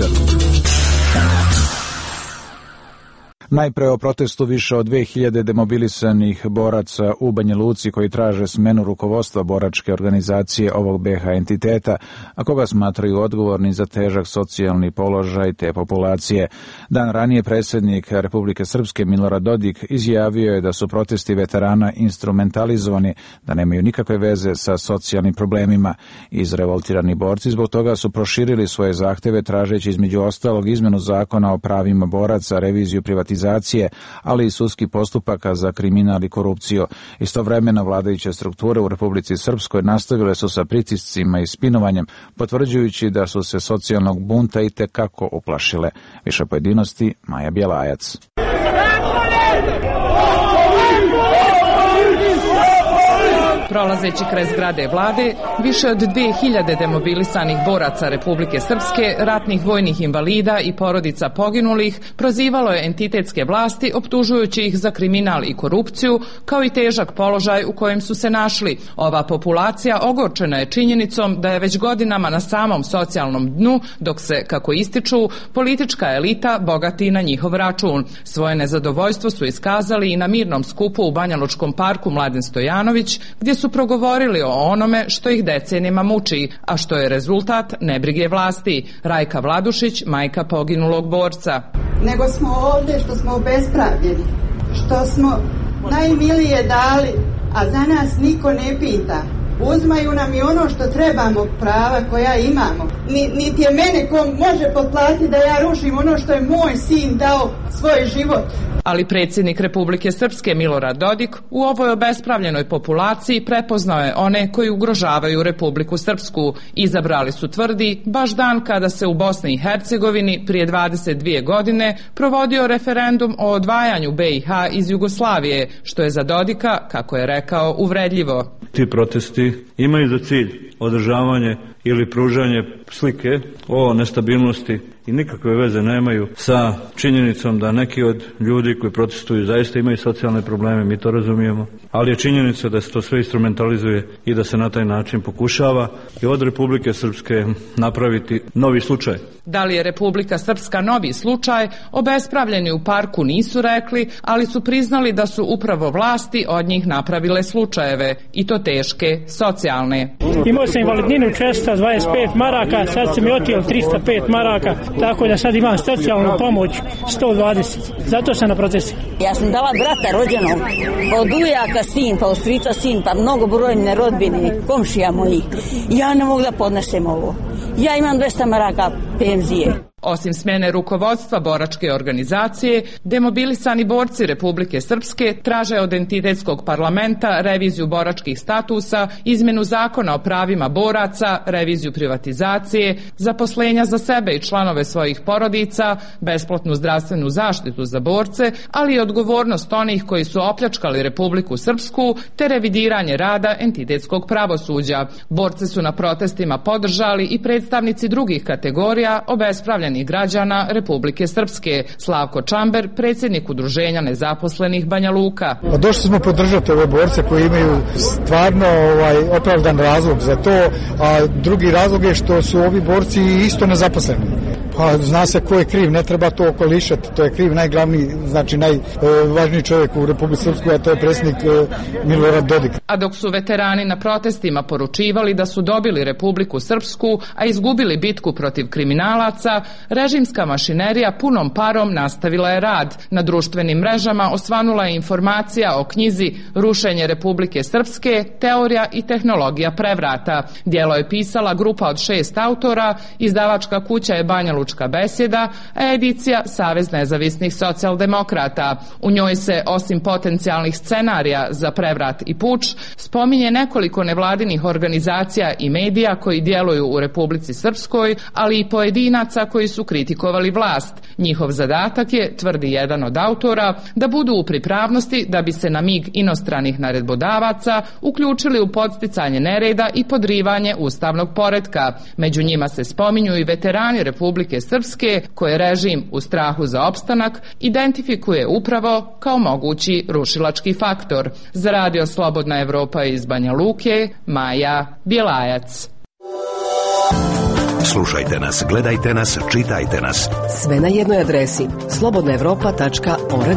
[SPEAKER 1] Najpre o protestu više od dve hiljade demobilisanih boraca u Banja Luci koji traže smenu rukovodstva boračke organizacije ovog B H entiteta, a koga smatraju odgovorni za težak socijalni položaj te populacije. Dan ranije predsjednik Republike Srpske Milorad Dodik izjavio je da su protesti veterana instrumentalizovani, da nemaju nikakve veze sa socijalnim problemima. Izrevoltirani borci zbog toga su proširili svoje zahteve tražeći između ostalog izmenu zakona o pravima boraca, reviziju privatizacije, ali i sudski postupaka za kriminal i korupciju. Istovremeno vladajuće strukture u Republici Srpskoj nastavile su sa pritiscima i spinovanjem, potvrđujući da su se socijalnog bunta i tekako uplašile. Više pojedinosti, Maja Bjelajac.
[SPEAKER 23] Prolazeći kraj zgrade vlade, više od dve hiljade demobilisanih boraca Republike Srpske, ratnih vojnih invalida i porodica poginulih prozivalo je entitetske vlasti optužujući ih za kriminal i korupciju, kao i težak položaj u kojem su se našli. Ova populacija ogorčena je činjenicom da je već godinama na samom socijalnom dnu, dok se, kako ističu, politička elita bogati na njihov račun. Svoje nezadovoljstvo su iskazali i na mirnom skupu u Banjalučkom parku Mladen Stojanović, gdje su progovorili o onome što ih decenijama muči, a što je rezultat nebrige vlasti. Rajka Vladušić, majka poginulog borca.
[SPEAKER 24] Nego smo ovdje što smo obespravljeni, što smo najmilije dali, a za nas niko ne pita. Uzmaju nam i ono što trebamo, prava koja imamo. Ni, niti je mene ko može potplatiti da ja rušim ono što je moj sin dao svoj život.
[SPEAKER 23] Ali predsjednik Republike Srpske Milorad Dodik u ovoj obespravljenoj populaciji prepoznao je one koji ugrožavaju Republiku Srpsku. Izabrali su, tvrdi, baš dan kada se u Bosni i Hercegovini prije dvadeset dvije godine provodio referendum o odvajanju B i H iz Jugoslavije, što je za Dodika, kako je rekao, uvredljivo.
[SPEAKER 28] Ti protesti imaju za cilj održavanje ili pružanje slike o nestabilnosti i nikakve veze nemaju sa činjenicom da neki od ljudi koji protestuju zaista imaju socijalne probleme, mi to razumijemo, ali je činjenica da se to sve instrumentalizuje i da se na taj način pokušava i od Republike Srpske napraviti novi slučaj.
[SPEAKER 23] Da li je Republika Srpska novi slučaj, obespravljeni u parku nisu rekli, ali su priznali da su upravo vlasti od njih napravile slučajeve, i to teške, socijalne.
[SPEAKER 29] Imao sam invalidninu često dvadeset pet maraka, sad sam mi otijeli trista pet maraka, tako da sad imam socijalnu pomoć sto dvadeset. Zato sam na protestu.
[SPEAKER 30] Ja sam dala brata rođenog, od ujaka sin, pa od strica sin, pa mnogo brojne rodbine, komšija moji. Ja ne mogu da podnesem ovo. Ja imam dvesta maraka penzije.
[SPEAKER 23] Osim smjene rukovodstva boračke organizacije, demobilisani borci Republike Srpske traže od entitetskog parlamenta reviziju boračkih statusa, izmjenu zakona o pravima boraca, reviziju privatizacije, zaposlenja za sebe i članove svojih porodica, besplatnu zdravstvenu zaštitu za borce, ali i odgovornost onih koji su opljačkali Republiku Srpsku, te revidiranje rada entitetskog pravosuđa. Borce su na protestima podržali i predstavnici drugih kategorija obespravljenih građana Republike Srpske. Slavko Čamber, predsjednik Udruženja nezaposlenih Banja Luka.
[SPEAKER 4] Došli smo podržati ove borce koji imaju stvarno ovaj, opravdan razlog za to, a drugi razlog je što su ovi borci isto nezaposleni. Pa zna se ko je kriv, ne treba to okolišati, to je kriv najglavniji, znači najvažniji čovjek u Republici Srpskoj, a to je predsjednik Milorad Dodik.
[SPEAKER 23] A dok su veterani na protestima poručivali da su dobili Republiku Srpsku, a izgubili bitku protiv kriminalaca, režimska mašinerija punom parom nastavila je rad. Na društvenim mrežama osvanula je informacija o knjizi Rušenje Republike Srpske, teorija i tehnologija prevrata. Djelo je pisala grupa od šest autora, izdavačka kuća je Banja Lučka besjeda, a edicija Savez nezavisnih socijaldemokrata. U njoj se, osim potencijalnih scenarija za prevrat i puč, spominje nekoliko nevladinih organizacija i medija koji djeluju u Republici Srpskoj, ali i pojedinaca koji su kritikovali vlast. Njihov zadatak je, tvrdi jedan od autora, da budu u pripravnosti da bi se na mig inostranih naredbodavaca uključili u podsticanje nereda i podrivanje ustavnog poretka. Među njima se spominju i veterani Republike Srpske, koje režim u strahu za opstanak identifikuje upravo kao mogući rušilački faktor. Za Radio Slobodna Evropa iz Banja Luke, Maja Bjelajac.
[SPEAKER 5] Slušajte nas, gledajte nas, čitajte nas.
[SPEAKER 7] Sve na jednoj adresi slobodna evropa tačka org.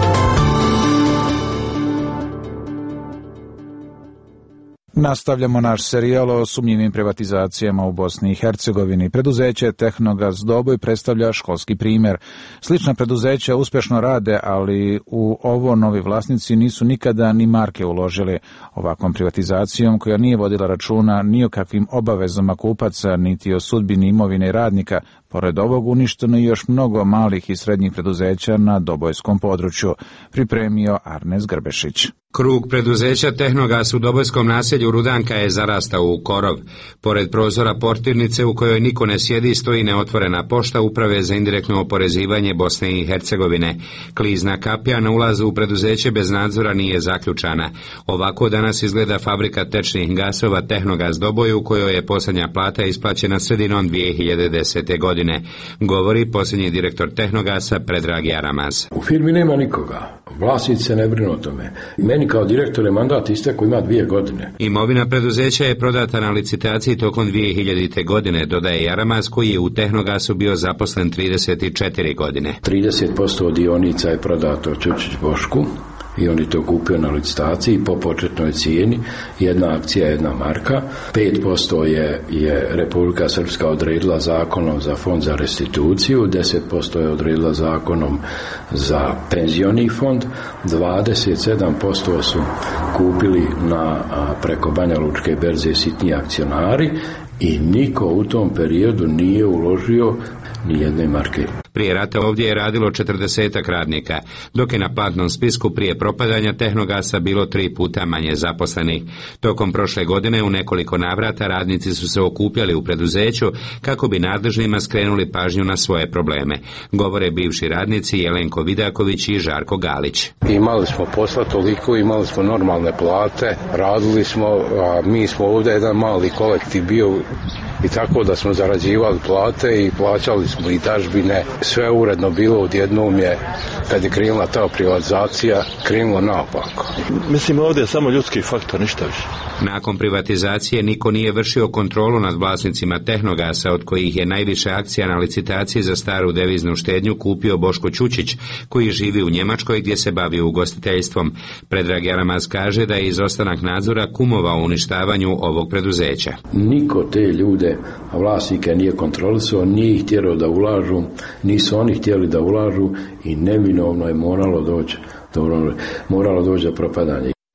[SPEAKER 1] Nastavljamo naš serijal o sumnjivim privatizacijama u Bosni i Hercegovini. Preduzeće Tehnogaz Doboj predstavlja školski primjer. Slična preduzeća uspješno rade, ali u ovo novi vlasnici nisu nikada ni marke uložili. Ovakvom privatizacijom, koja nije vodila računa ni o kakvim obavezama kupaca, niti o sudbini imovine radnika, pored ovog uništeno i još mnogo malih i srednjih preduzeća na Dobojskom području, pripremio Arnes Grbešić.
[SPEAKER 18] Krug preduzeća Tehnogas u Dobojskom naselju Rudanka je zarastao u korov. Pored prozora portirnice u kojoj niko ne sjedi stoji neotvorena pošta Uprave za indirektno oporezivanje Bosne i Hercegovine. Klizna kapija na ulazu u preduzeće bez nadzora nije zaključana. Ovako danas izgleda fabrika tečnih gasova Tehnogas Doboj, u kojoj je posljednja plata isplaćena sredinom dvije hiljade desete. godine. Govori posljednji direktor Tehnogasa Predrag Jaramaz.
[SPEAKER 8] U firmi nema nikoga. Vlasnici se ne brinu o tome. Meni kao direktor je mandat istekao, ima dvije godine.
[SPEAKER 18] Imovina preduzeća je prodata na licitaciji tokom dvije hiljadite. godine, dodaje Jaramaz, koji je u Tehnogasu bio zaposlen trideset četiri godine.
[SPEAKER 8] trideset posto dionica je prodato Čučić Bošku i on je to kupio na licitaciji po početnoj cijeni, jedna akcija, jedna marka. pet posto je, je Republika Srpska odredila zakonom za fond za restituciju, deset posto je odredila zakonom za penzioni fond, dvadeset sedam posto su kupili na, preko Banja Lučke berze sitni akcionari i niko u tom periodu nije uložio ni jedne marke.
[SPEAKER 18] Prije rata ovdje je radilo četrdesetak radnika, dok je na platnom spisku prije propadanja Tehnogasa bilo tri puta manje zaposlenih. Tokom prošle godine u nekoliko navrata radnici su se okupljali u preduzeću kako bi nadležnima skrenuli pažnju na svoje probleme. Govore bivši radnici Jelenko Vidaković i Žarko Galić.
[SPEAKER 9] Imali smo posla toliko, imali smo normalne plate, radili smo, a mi smo ovdje jedan mali kolektiv bio i tako da smo zarađivali plate i plaćali smo i dažbine. Sve uredno bilo, odjednom je, kad je krenula ta privatizacija, krenulo naopako.
[SPEAKER 8] Mislim, ovdje je samo ljudski faktor, ništa više.
[SPEAKER 18] Nakon privatizacije niko nije vršio kontrolu nad vlasnicima Tehnogasa, od kojih je najviše akcija na licitaciji za staru deviznu štednju kupio Boško Čučić, koji živi u Njemačkoj gdje se bavi ugostiteljstvom. Predrag Jaramaz kaže da je izostanak nadzora kumovao uništavanju ovog preduzeća.
[SPEAKER 8] Niko te ljude, vlasnike, nije kontrolisao, nije ih htjelo da ulažu, nisu oni htjeli da ulažu i neminovno je moralo doći do, moralo doći do propadanja.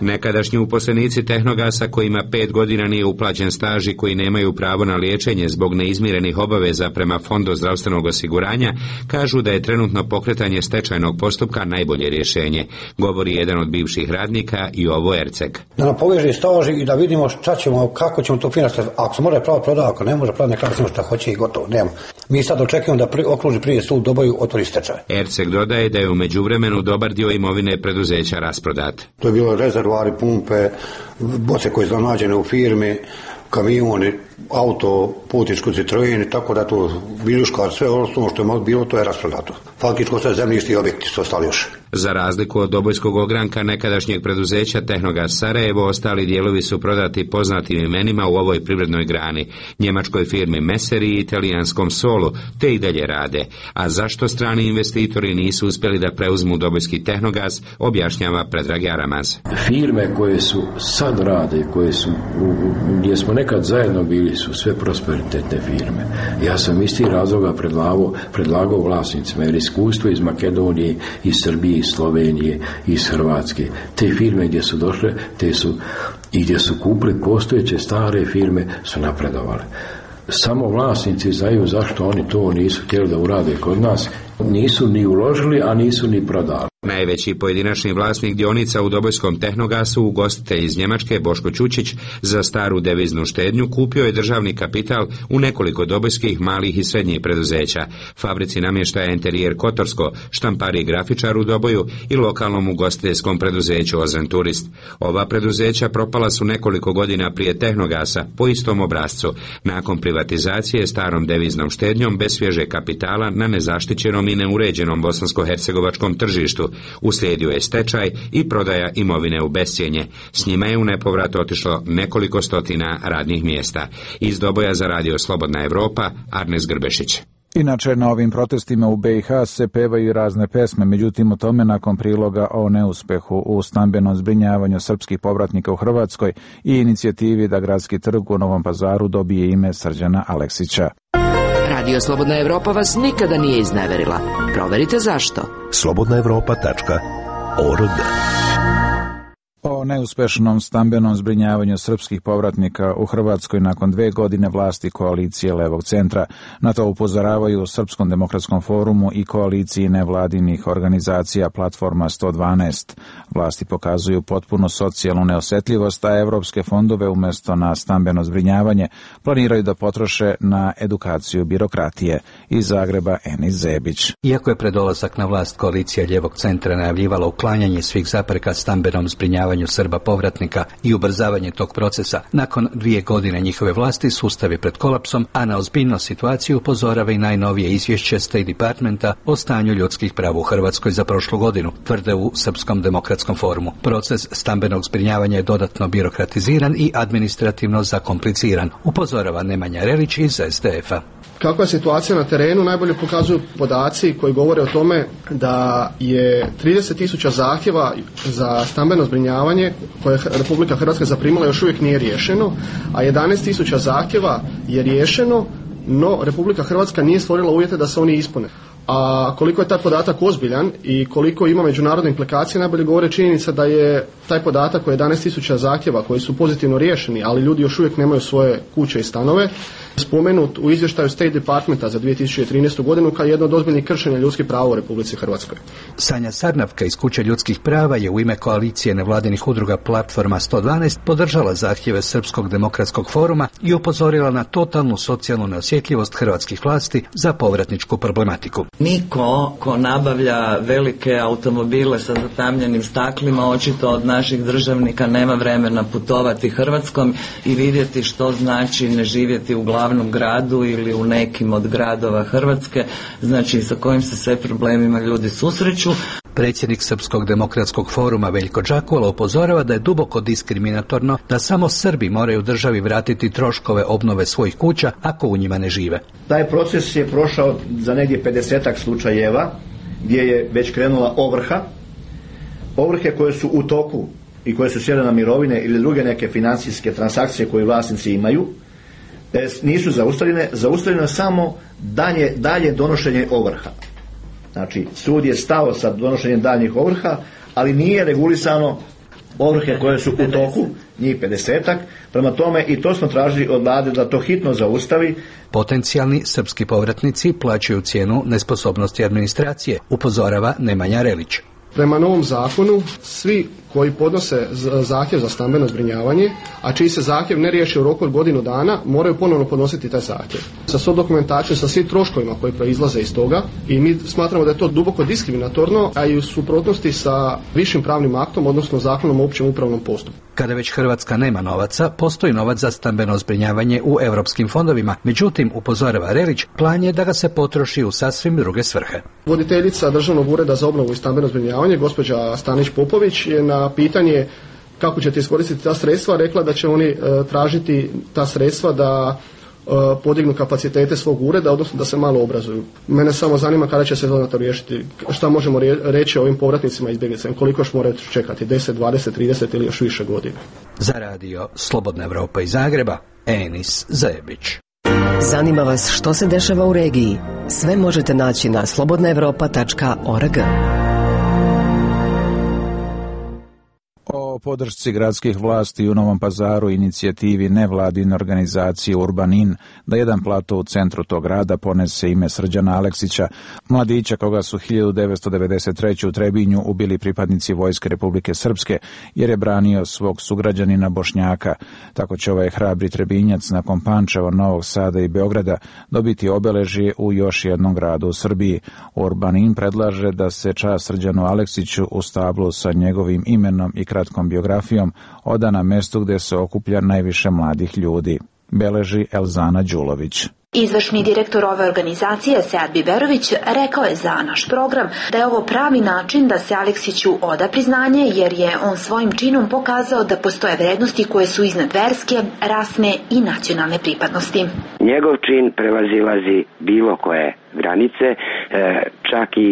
[SPEAKER 18] Nekadašnji uposlenici Tehnogasa kojima pet godina nije uplaćen staž i koji nemaju pravo na liječenje zbog neizmirenih obaveza prema Fondu zdravstvenog osiguranja kažu da je trenutno pokretanje stečajnog postupka najbolje rješenje, govori jedan od bivših radnika Jovo Erceg.
[SPEAKER 2] Da nam poveže staž i da vidimo šta ćemo, kako ćemo to finansirati. Ako se može praviti proda, ako ne može praviti, neka radimo šta hoće i gotovo. Nema. Mi sad očekujemo da pri, okruži prije sud Doboju otvori stečaj.
[SPEAKER 18] Erceg dodaje da je u međuvremenu dobar dio imovine preduzeća rasprodat.
[SPEAKER 2] To je bilo rezervoari, pumpe, boce koje su nađene u firmi, kamioni, auto, putničku Citroen, tako da to viljuška, sve ono što je bilo, to je rasprodato. Faktičko sve zemljišti i objekti su ostali još.
[SPEAKER 18] Za razliku od Dobojskog ogranka nekadašnjeg preduzeća Tehnogas Sarajevo, ostali dijelovi su prodati poznatim imenima u ovoj privrednoj grani, njemačkoj firmi Meseri i italijanskom Solu, te i dalje rade. A zašto strani investitori nisu uspjeli da preuzmu Dobojski Tehnogas, objašnjava Predrag Jaramaz.
[SPEAKER 8] Firme koje su sad rade, koje su, gdje smo nekad zajedno bili, su sve prosperitetne firme. Ja sam isti razloga predlagao, predlagao vlasnicima, jer iskustvo iz Makedonije, iz Srbije, iz Slovenije, iz Hrvatske, te firme gdje su došle, te su i gdje su kupili postojeće stare firme, su napredovale. Samo vlasnici znaju zašto oni to nisu htjeli da urade kod nas, nisu ni uložili, a nisu ni prodali.
[SPEAKER 18] Najveći pojedinačni vlasnik dionica u Dobojskom Tehnogasu, ugostitelj iz Njemačke Boško Čučić, za staru deviznu štednju kupio je državni kapital u nekoliko dobojskih malih i srednjih preduzeća, fabrici namještaja Interijer Kotorsko, štampari i grafičar u Doboju i lokalnom ugostiteljskom preduzeću Ozren Turist. Ova preduzeća propala su nekoliko godina prije Tehnogasa po istom obrascu, nakon privatizacije starom deviznom štednjom bez svježe kapitala na nezaštićenom i neuređenom bosansko-hercegovačkom tržištu. Uslijedio je stečaj i prodaja imovine u bescjenje. S njima je u nepovrat otišlo nekoliko stotina radnih mjesta. Iz Doboja za radio Slobodna Evropa, Arnes Grbešić.
[SPEAKER 1] Inače, na ovim protestima u B i H se pevaju razne pesme, međutim u tome nakon priloga o neuspehu u stambenom zbrinjavanju srpskih povratnika u Hrvatskoj i inicijativi da gradski trg u Novom Pazaru dobije ime Srđana Aleksića.
[SPEAKER 7] Radio Slobodna Evropa vas nikada nije izneverila. Proverite zašto.
[SPEAKER 5] slobodna evropa tačka org.
[SPEAKER 1] O neuspešnom stambenom zbrinjavanju srpskih povratnika u Hrvatskoj nakon dve godine vlasti koalicije Levog centra. Na to upozoravaju u Srpskom demokratskom forumu i koaliciji nevladinih organizacija Platforma sto dvanaest. Vlasti pokazuju potpuno socijalnu neosjetljivost, a evropske fondove umjesto na stambeno zbrinjavanje planiraju da potroše na edukaciju birokratije. Iz Zagreba Enis Zebić.
[SPEAKER 3] Iako je pred dolazak na vlast koalicija Ljevog centra najavljivala uklanjanje svih zapreka stambenom zbrinjavanju Srba povratnika i ubrzavanje tog procesa, nakon dvije godine njihove vlasti sustav je pred kolapsom, a na ozbiljnost situaciju upozorava i najnovije izvješće State Departmenta o stanju ljudskih prava u Hrvatskoj za prošlu godinu, tvrde u Srpskom demokratskom forumu. Proces stambenog zbrinjavanja je dodatno birokratiziran i administrativno zakompliciran, upozorava Nemanja Relić iz S D F-a.
[SPEAKER 10] Kakva je situacija na terenu najbolje pokazuju podaci koji govore o tome da je trideset tisuća zahtjeva za stambeno zbrinjavanje koje je Republika Hrvatska zaprimila još uvijek nije riješeno, a jedanaest tisuća zahtjeva je riješeno, no Republika Hrvatska nije stvorila uvjete da se oni ispune. A koliko je taj podatak ozbiljan i koliko ima međunarodne implikacije najbolje govore činjenica da je taj podatak o jedanaest tisuća zahtjeva koji su pozitivno riješeni, ali ljudi još uvijek nemaju svoje kuće i stanove, spomenut u izvještaju State Departmenta za dvije tisuće trinaestu godinu kao jedno od ozbiljnih kršenja ljudskih prava u Republici Hrvatskoj.
[SPEAKER 3] Sanja Sarnavka iz Kuće ljudskih prava je u ime koalicije nevladinih udruga Platforma sto dvanaest podržala zahtjeve Srpskog demokratskog foruma i upozorila na totalnu socijalnu neosjetljivost hrvatskih vlasti za povratničku problematiku.
[SPEAKER 12] Niko ko nabavlja velike automobile sa zatamljenim staklima očito od naših državnika nema vremena putovati Hrvatskom i vidjeti što znači ne živjeti u glavnom gradu ili u nekim od gradova Hrvatske, znači sa kojim se sve problemima ljudi susreću.
[SPEAKER 3] Predsjednik Srpskog demokratskog foruma Veljko Đakula upozorava da je duboko diskriminatorno da samo Srbi moraju državi vratiti troškove obnove svojih kuća ako u njima ne žive.
[SPEAKER 13] Taj proces je prošao za negdje pedesetak slučajeva gdje je već krenula ovrha. Ovrhe koje su u toku i koje su sjele na mirovine ili druge neke financijske transakcije koje vlasnici imaju nisu zaustavljene, zaustavljeno samo dalje, dalje donošenje ovrha. Znači, sud je stao sa donošenjem daljnjih ovrha, ali nije regulisano ovrhe koje su u toku, njih pedesetak, prema tome i to smo tražili od vlade da to hitno zaustavi.
[SPEAKER 3] Potencijalni srpski povratnici plaćaju cijenu nesposobnosti administracije, upozorava Nemanja Relić.
[SPEAKER 10] Prema novom zakonu, svi koji podnose zahtjev za stambeno zbrinjavanje, a čiji se zahtjev ne riješi u roku od godinu dana, moraju ponovno podnositi taj zahtjev. Sa svom dokumentacijom, sa svim troškovima koji proizlaze iz toga, i mi smatramo da je to duboko diskriminatorno, a i u suprotnosti sa višim pravnim aktom, odnosno zakonom o općem upravnom postupku.
[SPEAKER 3] Kada već Hrvatska nema novaca, postoji novac za stambeno zbrinjavanje u europskim fondovima. Međutim, upozorava Relić, plan je da ga se potroši u sasvim druge svrhe.
[SPEAKER 10] Voditeljica Državnog ureda za obnovu i stambeno zbrinjavanje, gospođa Stanić Popović, je na pitanje kako ćete iskoristiti ta sredstva rekla da će oni e, tražiti ta sredstva da e, podignu kapacitete svog ureda, odnosno da se malo obrazuju. Mene samo zanima kada će se to riješiti, šta možemo reći ovim povratnicima izbjeglicama, koliko još moraju čekati, deset, dvadeset, trideset ili još više godina.
[SPEAKER 3] Za radio Slobodna Evropa iz Zagreba, Enis Zajebić.
[SPEAKER 11] Zanima vas što se dešava u regiji? Sve možete naći na slobodna evropa tačka org.
[SPEAKER 1] O podršci gradskih vlasti u Novom Pazaru inicijativi nevladine organizacije Urbanin da jedan plato u centru tog grada ponese ime Srđana Aleksića, mladića koga su hiljadu devetsto devedeset treće u Trebinju ubili pripadnici Vojske Republike Srpske jer je branio svog sugrađanina Bošnjaka. Tako će ovaj hrabri Trebinjac nakon Pančeva, Novog Sada i Beograda dobiti obeležje u još jednom gradu u Srbiji. Urbanin predlaže da se čast Srđanu Aleksiću u stablu sa njegovim imenom i kratkom biografijom oda na mestu gde se okuplja najviše mladih ljudi, beleži Elzana Đulović.
[SPEAKER 14] Izvršni direktor ove organizacije, Sead Biberović, rekao je za naš program da je ovo pravi način da se Aleksiću oda priznanje, jer je on svojim činom pokazao da postoje vrednosti koje su iznad verske, rasne i nacionalne pripadnosti.
[SPEAKER 15] Njegov čin prevazilazi bilo koje granice, čak i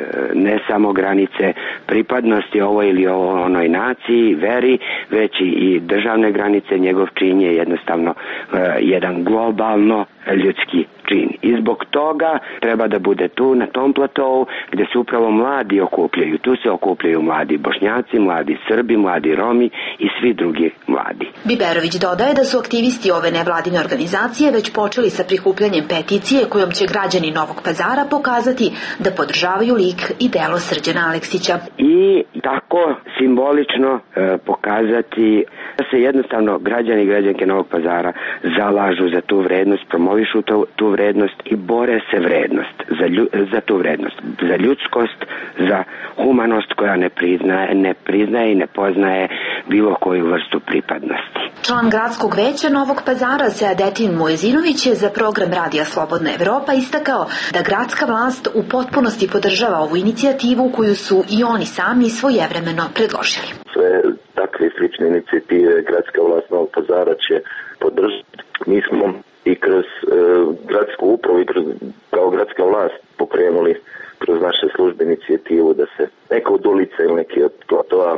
[SPEAKER 15] ne samo granice pripadnosti ovoj ili onoj naciji, veri, već i državne granice. Njegov čin je jednostavno jedan globalno ljudski čin. I zbog toga treba da bude tu na tom platovu gdje se upravo mladi okupljaju. Tu se okupljaju mladi Bošnjaci, mladi Srbi, mladi Romi i svi drugi mladi.
[SPEAKER 14] Biberović dodaje da su aktivisti ove nevladine organizacije već počeli sa prikupljanjem peticije kojom će građani Novog Pazara pokazati da podržavaju lik i delo Srđana Aleksića.
[SPEAKER 15] I tako simbolično e, pokazati da se jednostavno građani i građanke Novog Pazara zalažu za tu vrednost, promovišu tu, tu vrednost i bore se vrednost za, lju, za tu vrednost, za ljudskost, za humanost koja ne priznaje, ne priznaje i ne poznaje bilo koju vrstu pripadnosti.
[SPEAKER 14] Član gradskog veća Novog Pazara, Seadetin Mojezinović, je za program Radija Slobodna Evropa istakao da gradska vlast u potpunosti podržava ovu inicijativu koju su i oni sami svojevremeno predložili.
[SPEAKER 17] Sve takve slične inicijative gradska vlast Novog Pazara će podržati. Mi smo i kroz e, gradsku upravu i kroz, kao gradska vlast pokrenuli kroz naše službe inicijativu da se neka od ulica ili neki od platoa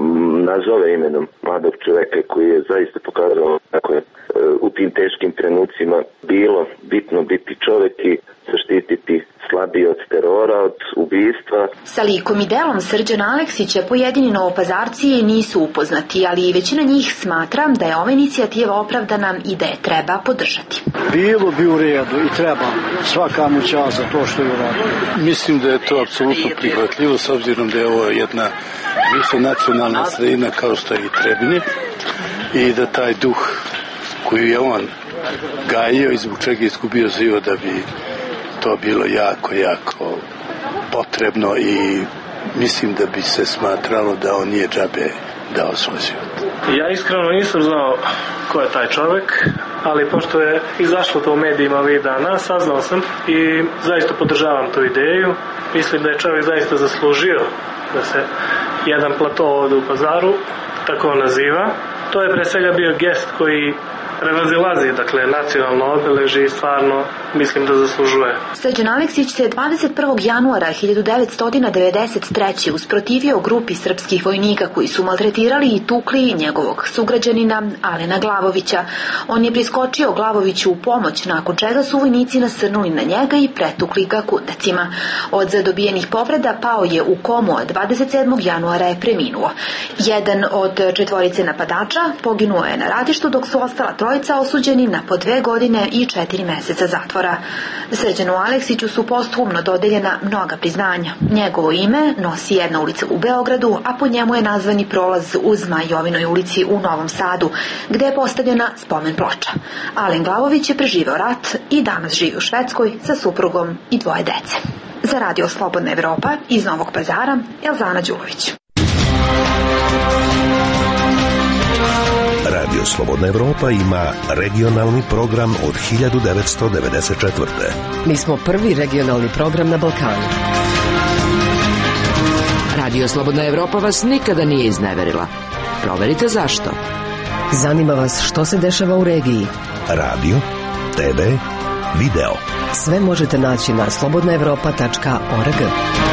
[SPEAKER 17] nazove imenom mladog čoveka koji je zaista pokazao kako je e, u tim teškim trenucima bilo bitno biti čovek i zaštititi slabiji od terora, od ubistva.
[SPEAKER 14] Sa likom i delom Srđana Aleksića pojedini novopazarci nisu upoznati, ali većina njih smatra da je ova inicijativa opravdana i da je treba podržati.
[SPEAKER 19] Bilo bi u redu i treba svaka mu čast za to što je uradio.
[SPEAKER 21] Mislim da je to apsolutno prihvatljivo s obzirom da je ovo jedna više nacionalna sredina kao što je i Trebinje i da taj duh koji je on gajio i zbog čega je izgubio život da bi to bilo jako, jako potrebno i mislim da bi se smatralo da on nije džabe dao svoj život.
[SPEAKER 20] Ja iskreno nisam znao ko je taj čovjek, ali pošto je izašlo to u medijima ovih dana, saznao sam i zaista podržavam tu ideju. Mislim da je čovjek zaista zaslužio da se jedan plato ovdje u Pazaru tako naziva. To je pre svega bio gest koji prevazilazi, dakle, nacionalno obeležje i stvarno mislim da zaslužuje.
[SPEAKER 14] Srđan Aleksić se dvadeset prvog januara hiljadu devetsto devedeset treće usprotivio grupi srpskih vojnika koji su maltretirali i tukli njegovog sugrađanina Alena Glavovića. On je priskočio Glavoviću u pomoć, nakon čega su vojnici nasrnuli na njega i pretukli ga kudacima. Od zadobijenih povreda pao je u komu, a dvadeset sedmog januara je preminuo. Jedan od četvorice napadača poginuo je na ratištu, dok su ostala trojica osuđeni na po dve godine i četiri meseca zatvora. Srđanu Aleksiću su posthumno dodeljena mnoga priznanja. Njegovo ime nosi jedna ulica u Beogradu, a po njemu je nazvani prolaz u Zmajovinoj ulici u Novom Sadu, gde je postavljena spomen ploča. Alen Glavović je preživeo rat i danas živi u Švedskoj sa suprugom i dvoje dece. Za Radio Slobodna Evropa iz Novog Pazara, Elzana Đulović.
[SPEAKER 5] Radio Slobodna Evropa ima regionalni program od hiljadu devetsto devedeset četvrte.
[SPEAKER 11] Mi smo prvi regionalni program na Balkanu.
[SPEAKER 7] Radio Slobodna Evropa vas nikada nije izneverila. Proverite zašto.
[SPEAKER 11] Zanima vas što se dešava u regiji.
[SPEAKER 5] Radio, te ve, video.
[SPEAKER 11] Sve možete naći na slobodna evropa tačka org.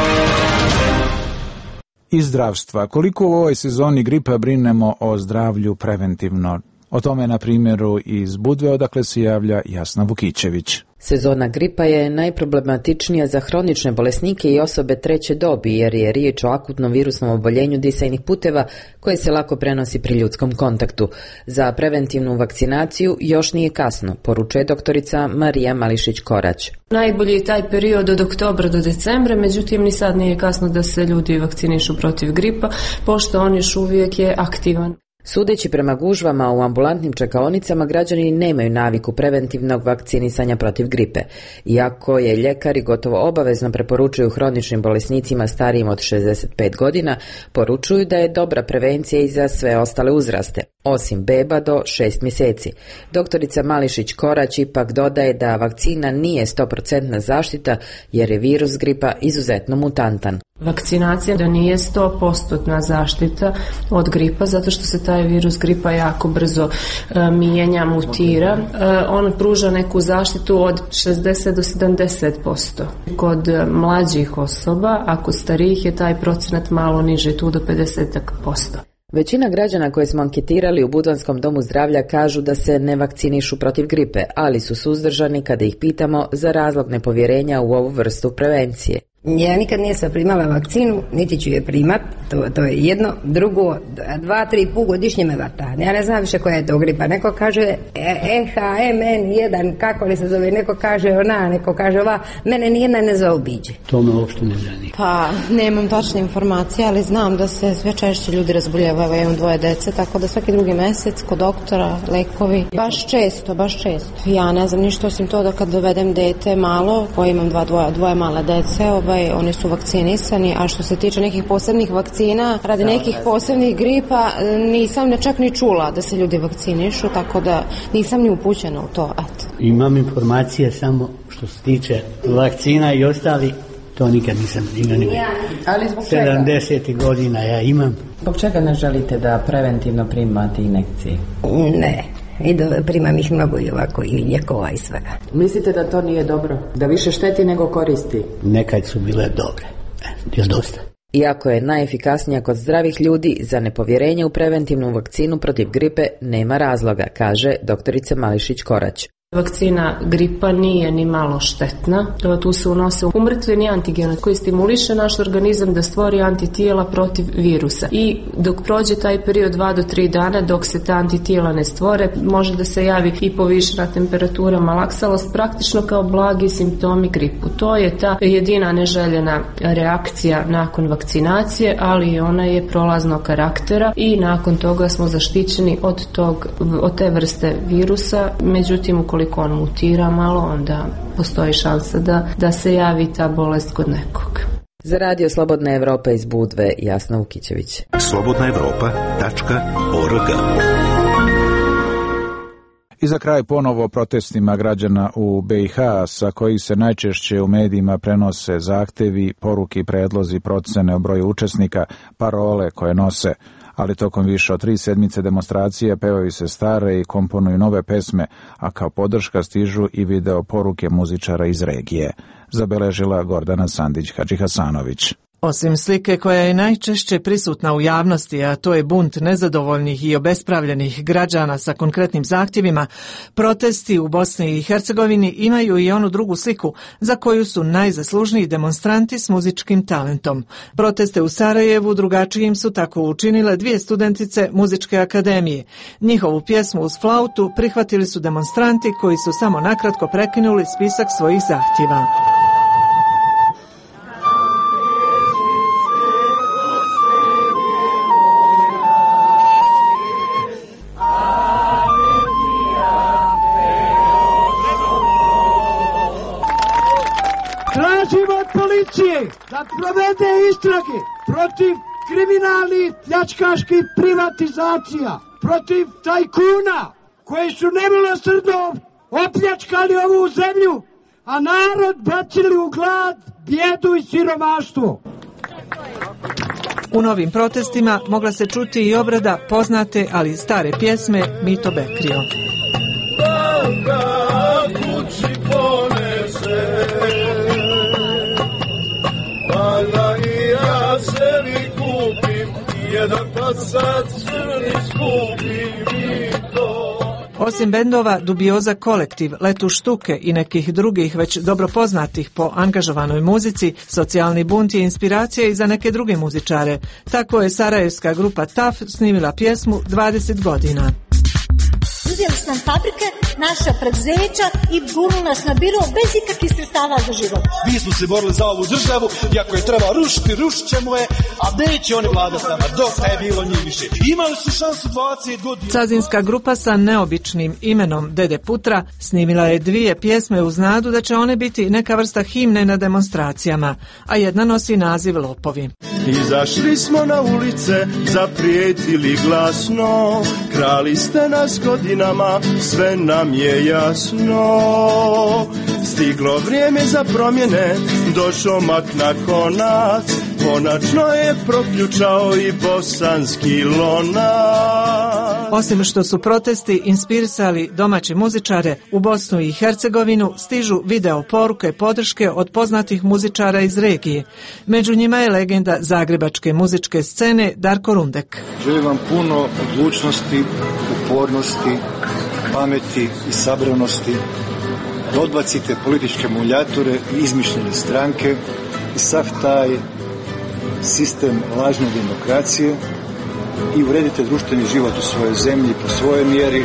[SPEAKER 1] Iz zdravstva. Koliko u ovoj sezoni gripa brinemo o zdravlju preventivno? O tome na primjeru iz Budve, odakle se javlja Jasna Vukićević.
[SPEAKER 6] Sezona gripa je najproblematičnija za hronične bolesnike i osobe treće dobi, jer je riječ o akutnom virusnom oboljenju disajnih puteva koje se lako prenosi pri ljudskom kontaktu. Za preventivnu vakcinaciju još nije kasno, poručuje doktorica Marija Mališić-Korać.
[SPEAKER 16] Najbolji je taj period od oktobra do decembra, međutim ni sad nije kasno da se ljudi vakcinišu protiv gripa, pošto on još uvijek je aktivan.
[SPEAKER 6] Sudeći prema gužvama u ambulantnim čekaonicama, građani nemaju naviku preventivnog vakcinisanja protiv gripe. Iako je ljekari gotovo obavezno preporučuju hroničnim bolesnicima starijim od šezdeset pet godina, poručuju da je dobra prevencija i za sve ostale uzraste, osim beba do šest mjeseci. Doktorica Mališić-Korać ipak dodaje da vakcina nije sto posto zaštita jer je virus gripa izuzetno mutantan.
[SPEAKER 16] Vakcinacija da nije sto posto zaštita od gripa, zato što se taj virus gripa jako brzo e, mijenja, mutira. E, on pruža neku zaštitu od šezdeset do sedamdeset posto. Kod mlađih osoba, a kod starijih je taj procenat malo niži, tu do pedeset posto.
[SPEAKER 6] Većina građana koje smo anketirali u Budvanskom domu zdravlja kažu da se ne vakcinišu protiv gripe, ali su suzdržani kada ih pitamo za razlog nepovjerenja u ovu vrstu prevencije.
[SPEAKER 22] Ja nikad nisam primala vakcinu, niti ću je primat, to, to je jedno. Drugo, dva, tri put godišnje me vata. Ja ne znam više koja je to gripa. Neko kaže E H M N jedan, kako li se zove, neko kaže ona, neko kaže ova, mene nijedna ne zaobiđe.
[SPEAKER 24] To me uopšte ne zanima.
[SPEAKER 25] Pa, nemam tačne informacije, ali znam da se sve češće ljudi razboljevaju, imam dvoje dece, tako da svaki drugi mjesec kod doktora, lekovi, baš često, baš često. Ja ne znam ništa osim to da kad dovedem dete malo, koje imam dva, dvoje, dvoje male dece, Ovaj, oni su vakcinisani, a što se tiče nekih posebnih vakcina, radi nekih posebnih gripa, nisam ne čak ni čula da se ljudi vakcinišu, tako da nisam ni upućena u to. Eto.
[SPEAKER 24] Imam informacije samo što se tiče vakcina i ostali, to nikad nisam imao.
[SPEAKER 6] Ali zbog čega?
[SPEAKER 24] sedamdeset godina ja imam.
[SPEAKER 6] Zbog čega ne želite da preventivno primate injekcije?
[SPEAKER 22] Ne. I da primam ih mnogo i ovako i lijekova i svega.
[SPEAKER 6] Mislite da to nije dobro? Da više šteti nego koristi?
[SPEAKER 24] Nekad su bile dobre. Još dosta.
[SPEAKER 6] Iako je najefikasnija kod zdravih ljudi, za nepovjerenje u preventivnu vakcinu protiv gripe nema razloga, kaže doktorica Mališić-Korać.
[SPEAKER 16] Vakcina gripa nije ni malo štetna. Tu se unose umrtveni antigen koji stimuliše naš organizam da stvori antitijela protiv virusa. I dok prođe taj period dva do tri dana, dok se ta antitijela ne stvore, može da se javi i povišena temperatura, malaksalost, praktično kao blagi simptomi gripu. To je ta jedina neželjena reakcija nakon vakcinacije, ali ona je prolaznog karaktera i nakon toga smo zaštićeni od, tog, od te vrste virusa. Međutim, ukoliko Ukoliko on mutira malo, onda postoji šansa da, da se javi ta bolest kod nekog.
[SPEAKER 6] Za Radio Slobodna Evropa iz Budve, Jasna Vukićević.
[SPEAKER 5] slobodna evropa tačka org.
[SPEAKER 1] I za kraj ponovo protestima građana u B i H, sa kojih se najčešće u medijima prenose zahtevi, poruke i predlozi, procene o broju učesnika, parole koje nose. ali tokom više od tri sedmice demonstracije pevaju se stare i komponuju nove pesme, a kao podrška stižu i video poruke muzičara iz regije, zabeležila Gordana Sandić-Hadžihasanović.
[SPEAKER 2] Osim slike koja je najčešće prisutna u javnosti, a to je bunt nezadovoljnih i obespravljenih građana sa konkretnim zahtjevima, protesti u Bosni i Hercegovini imaju i onu drugu sliku za koju su najzaslužniji demonstranti s muzičkim talentom. Proteste u Sarajevu drugačijim su tako učinile dvije studentice muzičke akademije. Njihovu pjesmu uz flautu prihvatili su demonstranti koji su samo nakratko prekinuli spisak svojih zahtjeva.
[SPEAKER 4] Tražimo od policije da provede istrage protiv kriminalnih pljačkaških privatizacija, protiv tajkuna koji su nemilosrdno opljačkali ovu zemlju, a narod bacili u glad, bijedu i siromaštvo.
[SPEAKER 2] U novim protestima mogla se čuti i obrada poznate, ali stare pjesme Mito Bekrio.
[SPEAKER 8] Kući ponese, valjda i ja sebi kupim, jedan pasat crni skupim i to.
[SPEAKER 2] Osim bendova Dubioza kolektiv, Letu Štuke i nekih drugih već dobro poznatih po angažovanoj muzici, socijalni bunt je inspiracija i za neke druge muzičare. Tako je sarajevska grupa Taf snimila pjesmu dvadeset godina.
[SPEAKER 9] Uzeli su nam fabrike, naša preduzeća i gurnu nas na biro bez ikakvih sredstava za život.
[SPEAKER 23] Mi smo se borili za ovu državu i ako je treba rušiti, rušit ćemo je, a neće oni vladati nama, dok je bilo njih više. Imali su šansu dvadeset godina.
[SPEAKER 2] Cazinska grupa sa neobičnim imenom Dede Putra snimila je dvije pjesme uz nadu da će one biti neka vrsta himne na demonstracijama, a jedna nosi naziv Lopovi.
[SPEAKER 8] Izašli smo na ulice, zaprijetili glasno, krali ste nas godinama, sve nam je jasno. Stiglo vrijeme za promjene, došao mak na konac, konačno je proključao i bosanski lonac.
[SPEAKER 2] Osim što su protesti inspirisali domaće muzičare, u Bosnu i Hercegovinu stižu video poruke podrške od poznatih muzičara iz regije. Među njima je legenda zagrebačke muzičke scene Darko Rundek.
[SPEAKER 26] Želim vam puno odlučnosti, upornosti, pameti i sabranosti, da odbacite političke muljature i izmišljene stranke i sav taj sistem lažne demokracije i uredite društveni život u svojoj zemlji po svojoj mjeri.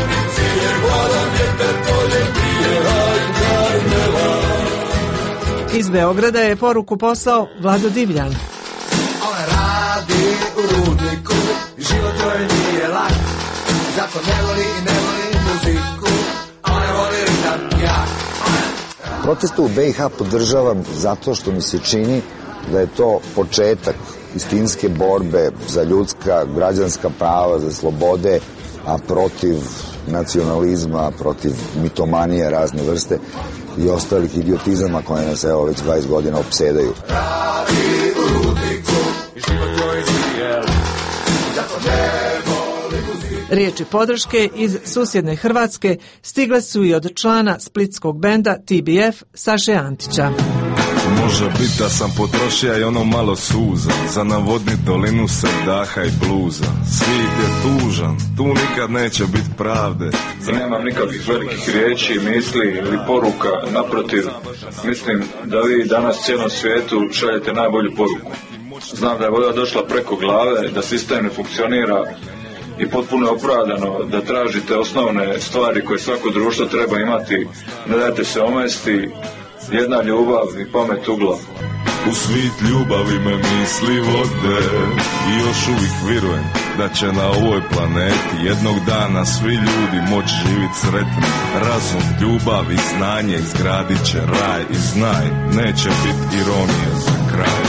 [SPEAKER 2] Iz Beograda je poruku poslao Vlado Divljan.
[SPEAKER 8] On radi u rudniku, život joj nije lak, zato ne voli i ne voli muziku, a ne voli ritam jak.
[SPEAKER 27] Proteste u B i H podržavam zato što mi se čini da je to početak istinske borbe za ljudska, građanska prava, za slobode, a protiv nacionalizma, protiv mitomanije razne vrste i ostalih idiotizama koje nas evo već dvadeset godina opsedaju.
[SPEAKER 8] Radi u rudniku, život joj nije lak, zato ne voli muziku.
[SPEAKER 2] Riječi podrške iz susjedne Hrvatske stigle su i od člana splitskog benda T B F Saše Antića.
[SPEAKER 28] Može biti da sam potrošio i ono malo suza za navodnit dolinu srdaha i bluza. Svijet je tužan, tu nikad neće biti pravde.
[SPEAKER 29] Nemam nikakvih velikih riječi, misli ili poruka, naprotiv, mislim da vi danas cijelom svijetu šaljete najbolju poruku. Znam da je voda došla preko glave, da sistem ne funkcionira i potpuno je opravdano da tražite osnovne stvari koje svako društvo treba imati. Ne dajte se omesti, jedna ljubav i pamet u glavu.
[SPEAKER 28] U svit ljubavi me misli vode i još uvijek vjerujem da će na ovoj planeti jednog dana svi ljudi moći živjeti sretni. Razum, ljubav i znanje izgradit će raj i znaj, neće biti ironije za kraj.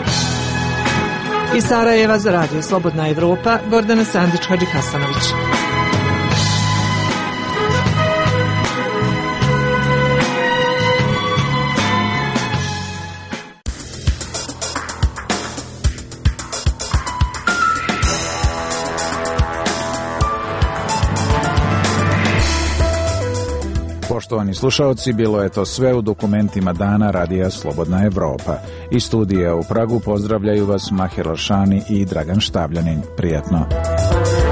[SPEAKER 2] Iz Sarajeva za radio Slobodna Evropa, Gordana Sandić-Hadžihasanović.
[SPEAKER 1] Poštovani slušaoci, bilo je to sve u dokumentima dana Radija Slobodna Evropa. Iz studija u Pragu pozdravljaju vas Mahir Oršani i Dragan Štavljanin. Prijatno.